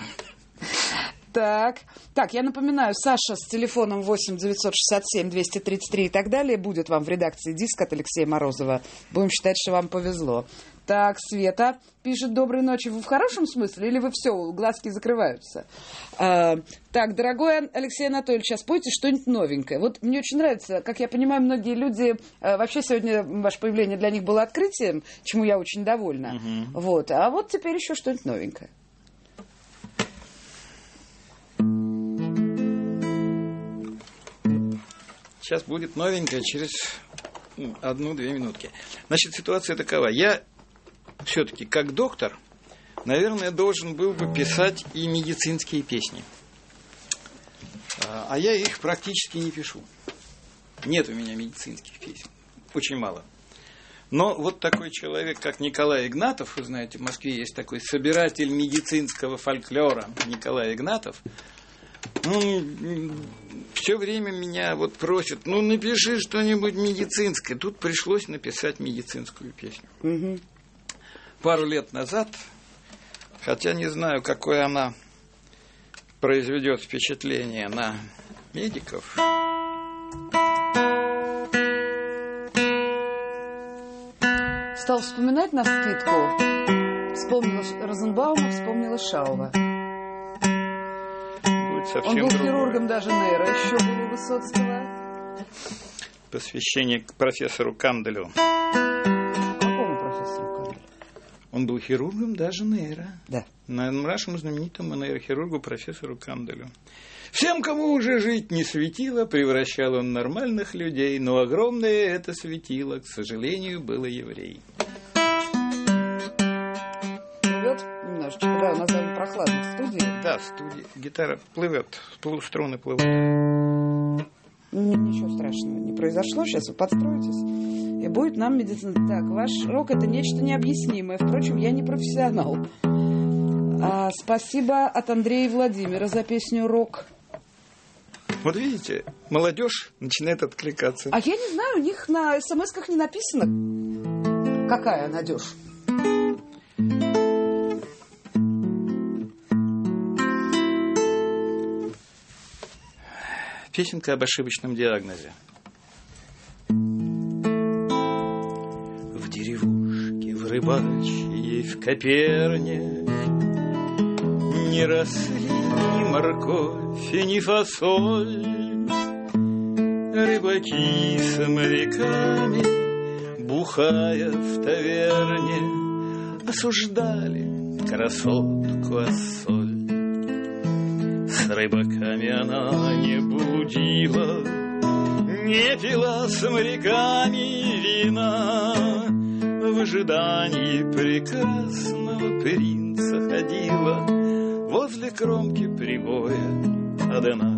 Так, я напоминаю, Саша с телефоном 8 967 233 и так далее будет вам в редакции «Диск» от Алексея Морозова. Будем считать, что вам повезло. Так, Света пишет: доброй ночи. Вы в хорошем смысле или вы все, глазки закрываются? Так, дорогой Алексей Анатольевич, сейчас пойте что-нибудь новенькое. Вот мне очень нравится, как я понимаю, многие люди... Вообще сегодня ваше появление для них было открытием, чему я очень довольна. Угу. Вот. А вот теперь еще что-нибудь новенькое. Сейчас будет новенькое через 1-2 минутки. Значит, ситуация такова. Я все-таки, как доктор, наверное, должен был бы писать и медицинские песни. А я их практически не пишу. Нет у меня медицинских песен. Очень мало. Но вот такой человек, как Николай Игнатов, вы знаете, в Москве есть такой собиратель медицинского фольклора Николай Игнатов, все время меня вот просят: напиши что-нибудь медицинское. Тут пришлось написать медицинскую песню. Угу. Пару лет назад, хотя не знаю, какое она произведет впечатление на медиков. Стал вспоминать навскидку. Вспомнила Розенбаума, вспомнила Шаува. Он был хирургом даже нейро, еще был у Высоцкого. Посвящение к профессору Канделю. Какому профессору Канделю? Он был хирургом даже нейро. Да. Нашему знаменитому нейрохирургу профессору Канделю. Всем, кому уже жить не светило, превращал он нормальных людей, но огромное это светило, к сожалению, было еврей. Немножечко, да, у нас довольно прохладно в студии. Да, в студии гитара плывет, струны плывут. Ничего страшного не произошло, сейчас вы подстроитесь, и будет нам медицина. Так, ваш рок — это нечто необъяснимое. Впрочем, я не профессионал. Спасибо от Андрея Владимира за песню «Рок». Вот видите, молодежь начинает откликаться. А я не знаю, у них на смс-ках не написано, какая надежь. Песенка об ошибочном диагнозе. В деревушке, в рыбачьей, в коперне не росли ни морковь, ни фасоль. Рыбаки с моряками, бухая в таверне, осуждали красотку Ассоль. С рыбаками она не блудила, не пила с моряками вина, в ожидании прекрасного принца ходила возле кромки прибоя одна.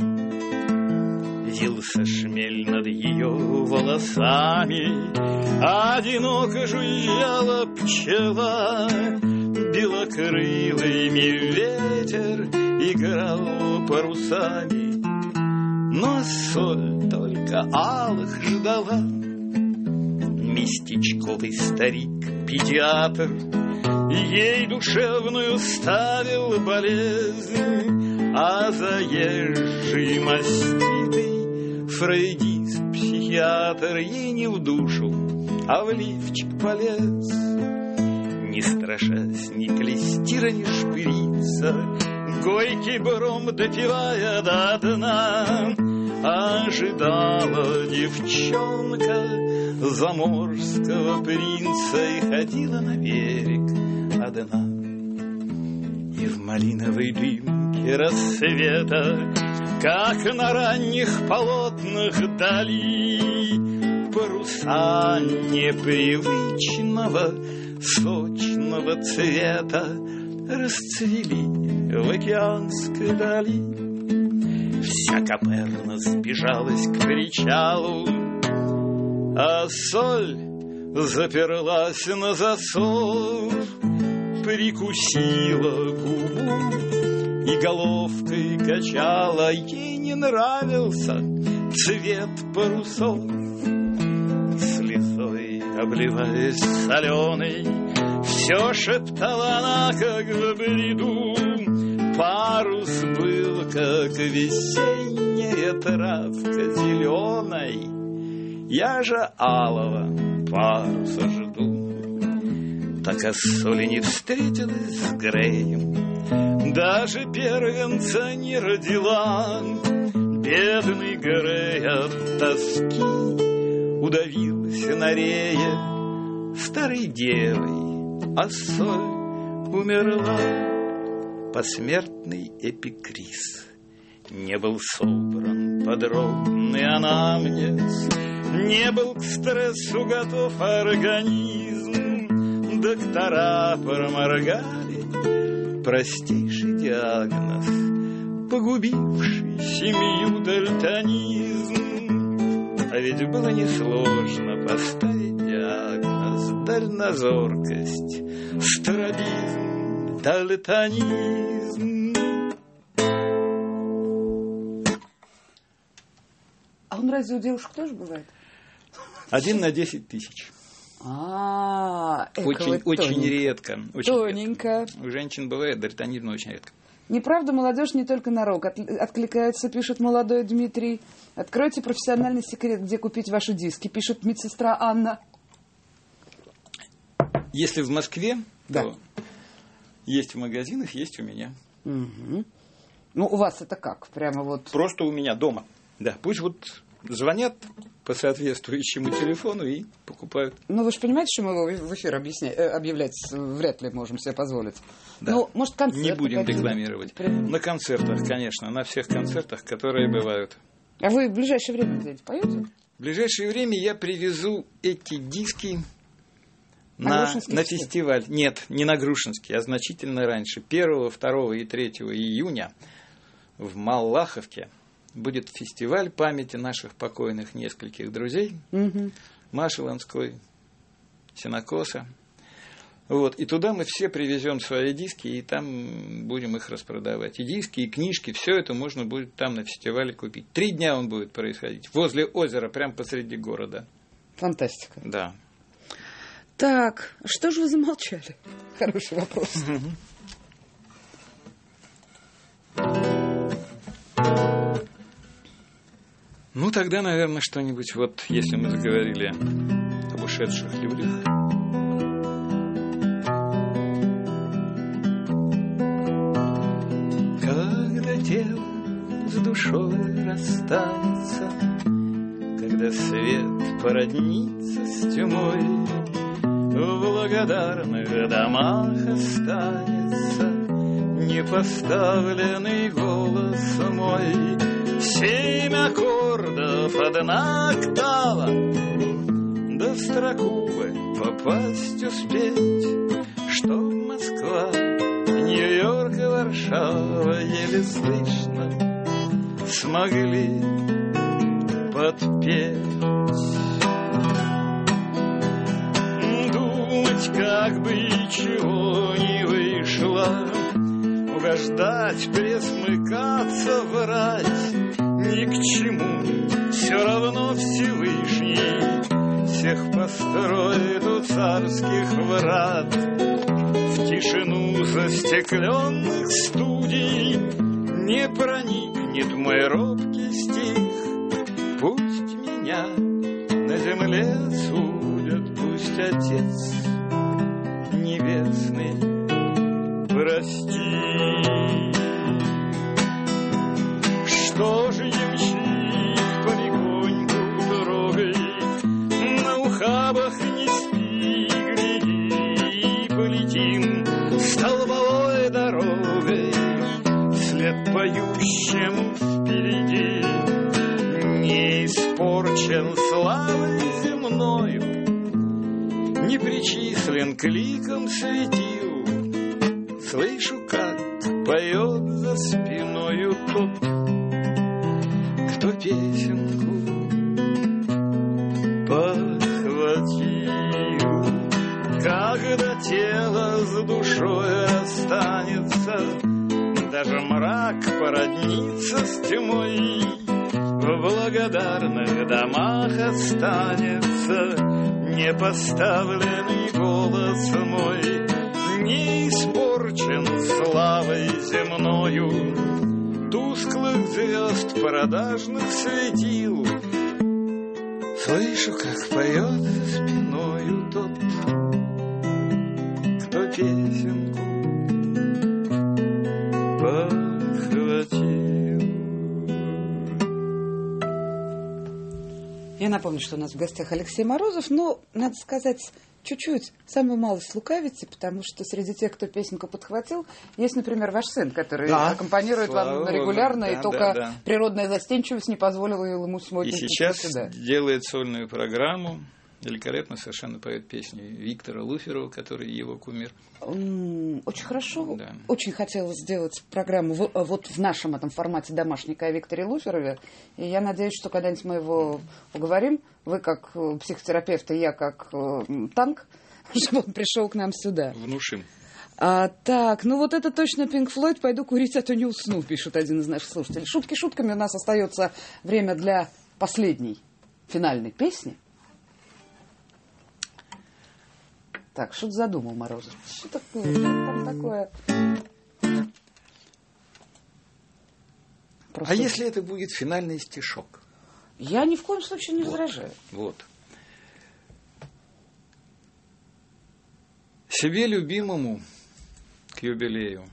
Вился шмель над ее волосами, одиноко жужжала пчела, белокрылыми ветер играл парусами. Но соль только алых ждала. Местечковый старик-педиатр ей душевную ставил болезнь, а заезжий маститый фрейдист-психиатр ей не в душу, а в лифчик полез. Не страшась ни клестира, ни шприца, горький бром допивая до дна, ожидала девчонка заморского принца и ходила на берег одна. И в малиновой дымке рассвета, как на ранних полотнах дали, паруса непривычного сочного цвета расцвели в океанской дали. Вся Каперна сбежалась к причалу, а соль заперлась на засов, прикусила губу и головкой качала. Ей не нравился цвет парусов. Слезой обливаясь соленой, все шептала она, как в бреду. Парус был, как весенняя травка зеленой, я же алого паруса жду. Так Ассоль не встретилась с Греем, даже первенца не родила. Бедный Грей от тоски удавился на рее. Старой девой Ассоль умерла. Посмертный эпикриз. Не был собран подробный анамнез, не был к стрессу готов организм. Доктора проморгали простейший диагноз, погубивший семью дальтонизм. А ведь было несложно поставить диагноз: дальнозоркость, стробизм, дальтонизм. А он разве у девушек тоже бывает? 1 на 10 тысяч. Очень редко. Тоненько. У женщин бывает дальтонизм, но очень редко. Неправда, молодежь не только на рок. Откликается, пишет молодой Дмитрий. Откройте профессиональный секрет, где купить ваши диски, пишет медсестра Анна. Если в Москве, да, то есть в магазинах, есть у меня. Угу. Ну, у вас это как? Прямо вот... Просто у меня дома. Да, пусть вот звонят по соответствующему телефону и покупают. Ну, вы же понимаете, что мы его в эфир объявлять вряд ли можем себе позволить. Да. Ну, может, концерты не будем рекламировать. На концертах, конечно, на всех концертах, которые бывают. А вы в ближайшее время где-нибудь поете? В ближайшее время я привезу эти диски на фестиваль. Нет, не на Грушинский, а значительно раньше. 1, 2 и 3 июня в Малаховке будет фестиваль памяти наших покойных нескольких друзей. Угу. Маши Ланской, Сенокоса. Вот. И туда мы все привезем свои диски, и там будем их распродавать. И диски, и книжки, все это можно будет там на фестивале купить. 3 дня он будет происходить. Возле озера, прямо посреди города. Фантастика. Да. Так, что же вы замолчали? Хороший вопрос. Ну, тогда, наверное, что-нибудь, вот, если мы заговорили об ушедших людях. Когда тело с душой расстанется, как свет породнится с тьмой, в благодарных домах останется непоставленный голос мой. 7 аккордов, 1 октава, да в строку бы попасть успеть, что Москва, Нью-Йорк и Варшава еле слышно смогли подпеть. Думать, как бы чего не вышло, угождать, пресмыкаться, врать ни к чему, все равно Всевышний всех построит у царских врат. В тишину застекленных студий не проникнет мой робкий стих. Пусть меня на земле судят, пусть Отец Небесный прости. Что же ямщик полегоньку трогай, на ухабах не спи, гляди, полетим столбовой дорогой вслед поющему впереди. Не испорчен славой земною, не причислен к ликам светил. Слышу, как поет за спиною тот, кто песенку подхватил. Когда тело с душой расстанется, даже мрак породнится с тьмой, в благодарных домах останется непоставленный голос мой. Не испорчен славой земною, тусклых звезд продажных светил. Слышу, как поет за спиною тот, кто песенку подхватил. Я напомню, что у нас в гостях Алексей Морозов, но, надо сказать, чуть-чуть, самую малость лукавите, потому что среди тех, кто песенку подхватил, есть, например, ваш сын, который аккомпанирует вам регулярно, и только природная застенчивость не позволила ему сегодня прийти сюда. И сейчас делает сольную программу, великолепно совершенно поет песни Виктора Луферова, который его кумир. Очень хорошо. Да. Очень хотелось сделать программу вот в нашем этом формате домашника о Викторе Луферове. И я надеюсь, что когда-нибудь мы его уговорим. Вы как психотерапевт, и я как танк, чтобы он пришел к нам сюда. Внушим. Так, ну вот это точно Пинк Флойд. Пойду курить, а то не усну, пишет один из наших слушателей. Шутки шутками, у нас остается время для последней, финальной песни. Так, что ты задумал, Морозов? Что такое? Что там такое? Просто... А если это будет финальный стишок? Я ни в коем случае не возражаю. Вот. Себе любимому к юбилею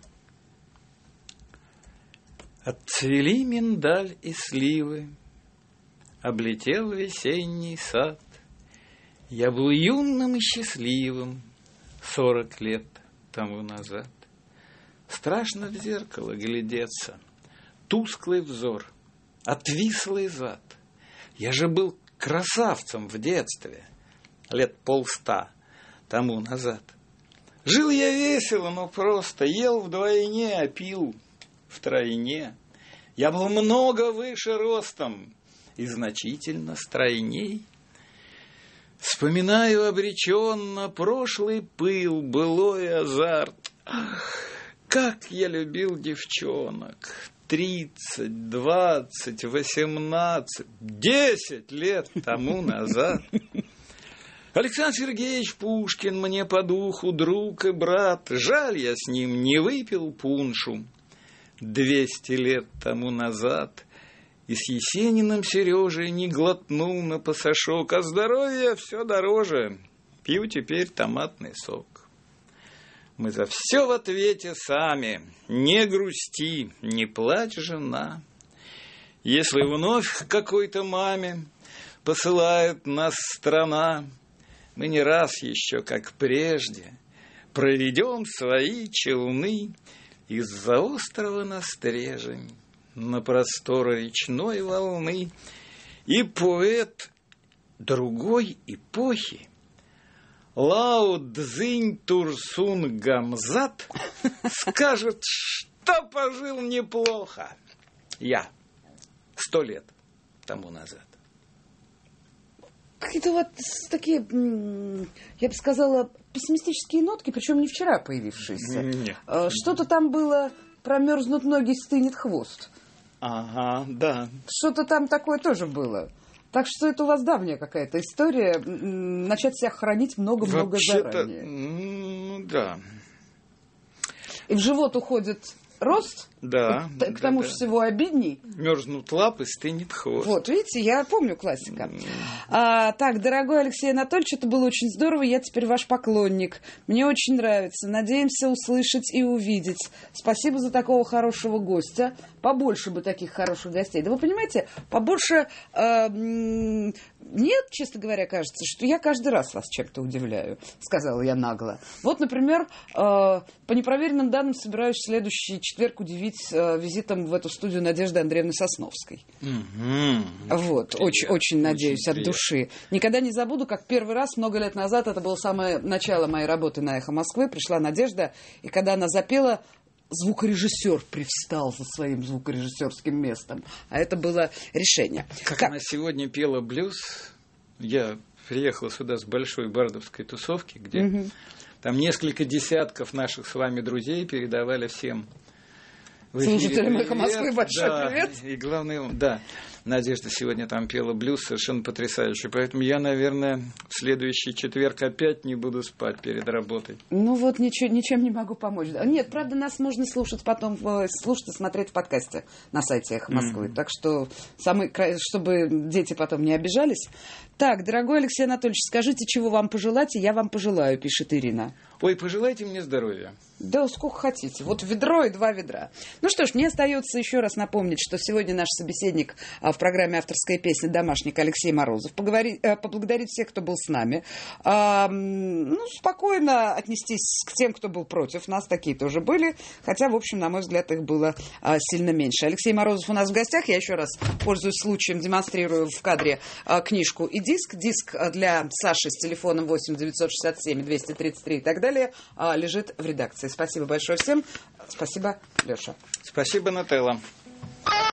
отцвели миндаль и сливы, облетел весенний сад. Я был юным и счастливым 40 лет тому назад. Страшно в зеркало глядеться, тусклый взор, отвислый зад. Я же был красавцем в детстве, лет 150 тому назад. Жил я весело, но просто, ел вдвойне, а пил втройне. Я был много выше ростом и значительно стройней. Вспоминаю обреченно прошлый пыл, былой азарт. Ах, как я любил девчонок! 30, 20, 18, 10 лет тому назад. Александр Сергеевич Пушкин мне по духу друг и брат. Жаль, я с ним не выпил пуншу 200 лет тому назад. И с Есениным Сережей не глотнул на пасашок, а здоровье все дороже. Пью теперь томатный сок. Мы за все в ответе сами. Не грусти, не плачь, жена. Если вновь к какой-то маме посылает нас страна, мы не раз еще, как прежде, проведем свои челны из-за острова на стрежень на просторы речной волны. И поэт другой эпохи Лао Цзинь Турсун Гамзат скажет, что пожил неплохо я 100 лет тому назад. Какие-то вот такие, я бы сказала, пессимистические нотки, причем не вчера появившиеся. Нет. Что-то там было, промерзнут ноги, стынет хвост. Ага, да. Что-то там такое тоже было. Так что это у вас давняя какая-то история, начать себя хранить много-много заранее. Ну, да. И в живот уходит рост, да, к тому же всего обидней. Мерзнут лапы, стынет хвост. Вот, видите, я помню классика. Так, дорогой Алексей Анатольевич, это было очень здорово, я теперь ваш поклонник. Мне очень нравится, надеемся услышать и увидеть. Спасибо за такого хорошего гостя. Побольше бы таких хороших гостей. Да вы понимаете, побольше... Мне, честно говоря, кажется, что я каждый раз вас чем-то удивляю, сказала я нагло. Вот, например, по непроверенным данным собираюсь в следующий четверг удивить визитом в эту студию Надежды Андреевны Сосновской. Вот, очень надеюсь от души. Никогда не забуду, как первый раз, много лет назад, это было самое начало моей работы на «Эхо Москвы», пришла Надежда, и когда она запела, звукорежиссер привстал за своим звукорежиссерским местом. А это было решение. Как она сегодня пела блюз, я приехал сюда с большой бардовской тусовки, где там несколько десятков наших с вами друзей передавали всем слушателям «Эхо Москвы» большой привет. И главное, да, Надежда сегодня там пела блюз совершенно потрясающе. Поэтому я, наверное, в следующий четверг опять не буду спать перед работой. Ну вот ничем не могу помочь. Нет, правда, нас можно слушать потом, слушать и смотреть в подкасте на сайте «Эхо Москвы». Так что, чтобы дети потом не обижались. Так, дорогой Алексей Анатольевич, скажите, чего вам пожелать, и я вам пожелаю, пишет Ирина. Ой, пожелайте мне здоровья. Да, сколько хотите. Вот ведро и 2 ведра. Ну что ж, мне остается еще раз напомнить, что сегодня наш собеседник в программе «Авторская песня» «Домашник» Алексей Морозов. Поблагодарить всех, кто был с нами. Спокойно отнестись к тем, кто был против нас. Такие тоже были. Хотя, в общем, на мой взгляд, их было сильно меньше. Алексей Морозов у нас в гостях. Я еще раз, пользуясь случаем, демонстрирую в кадре книжку и диск. Диск для Саши с телефоном 8 967 233 и так далее лежит в редакции. Спасибо большое всем. Спасибо, Леша. Спасибо, Нателла.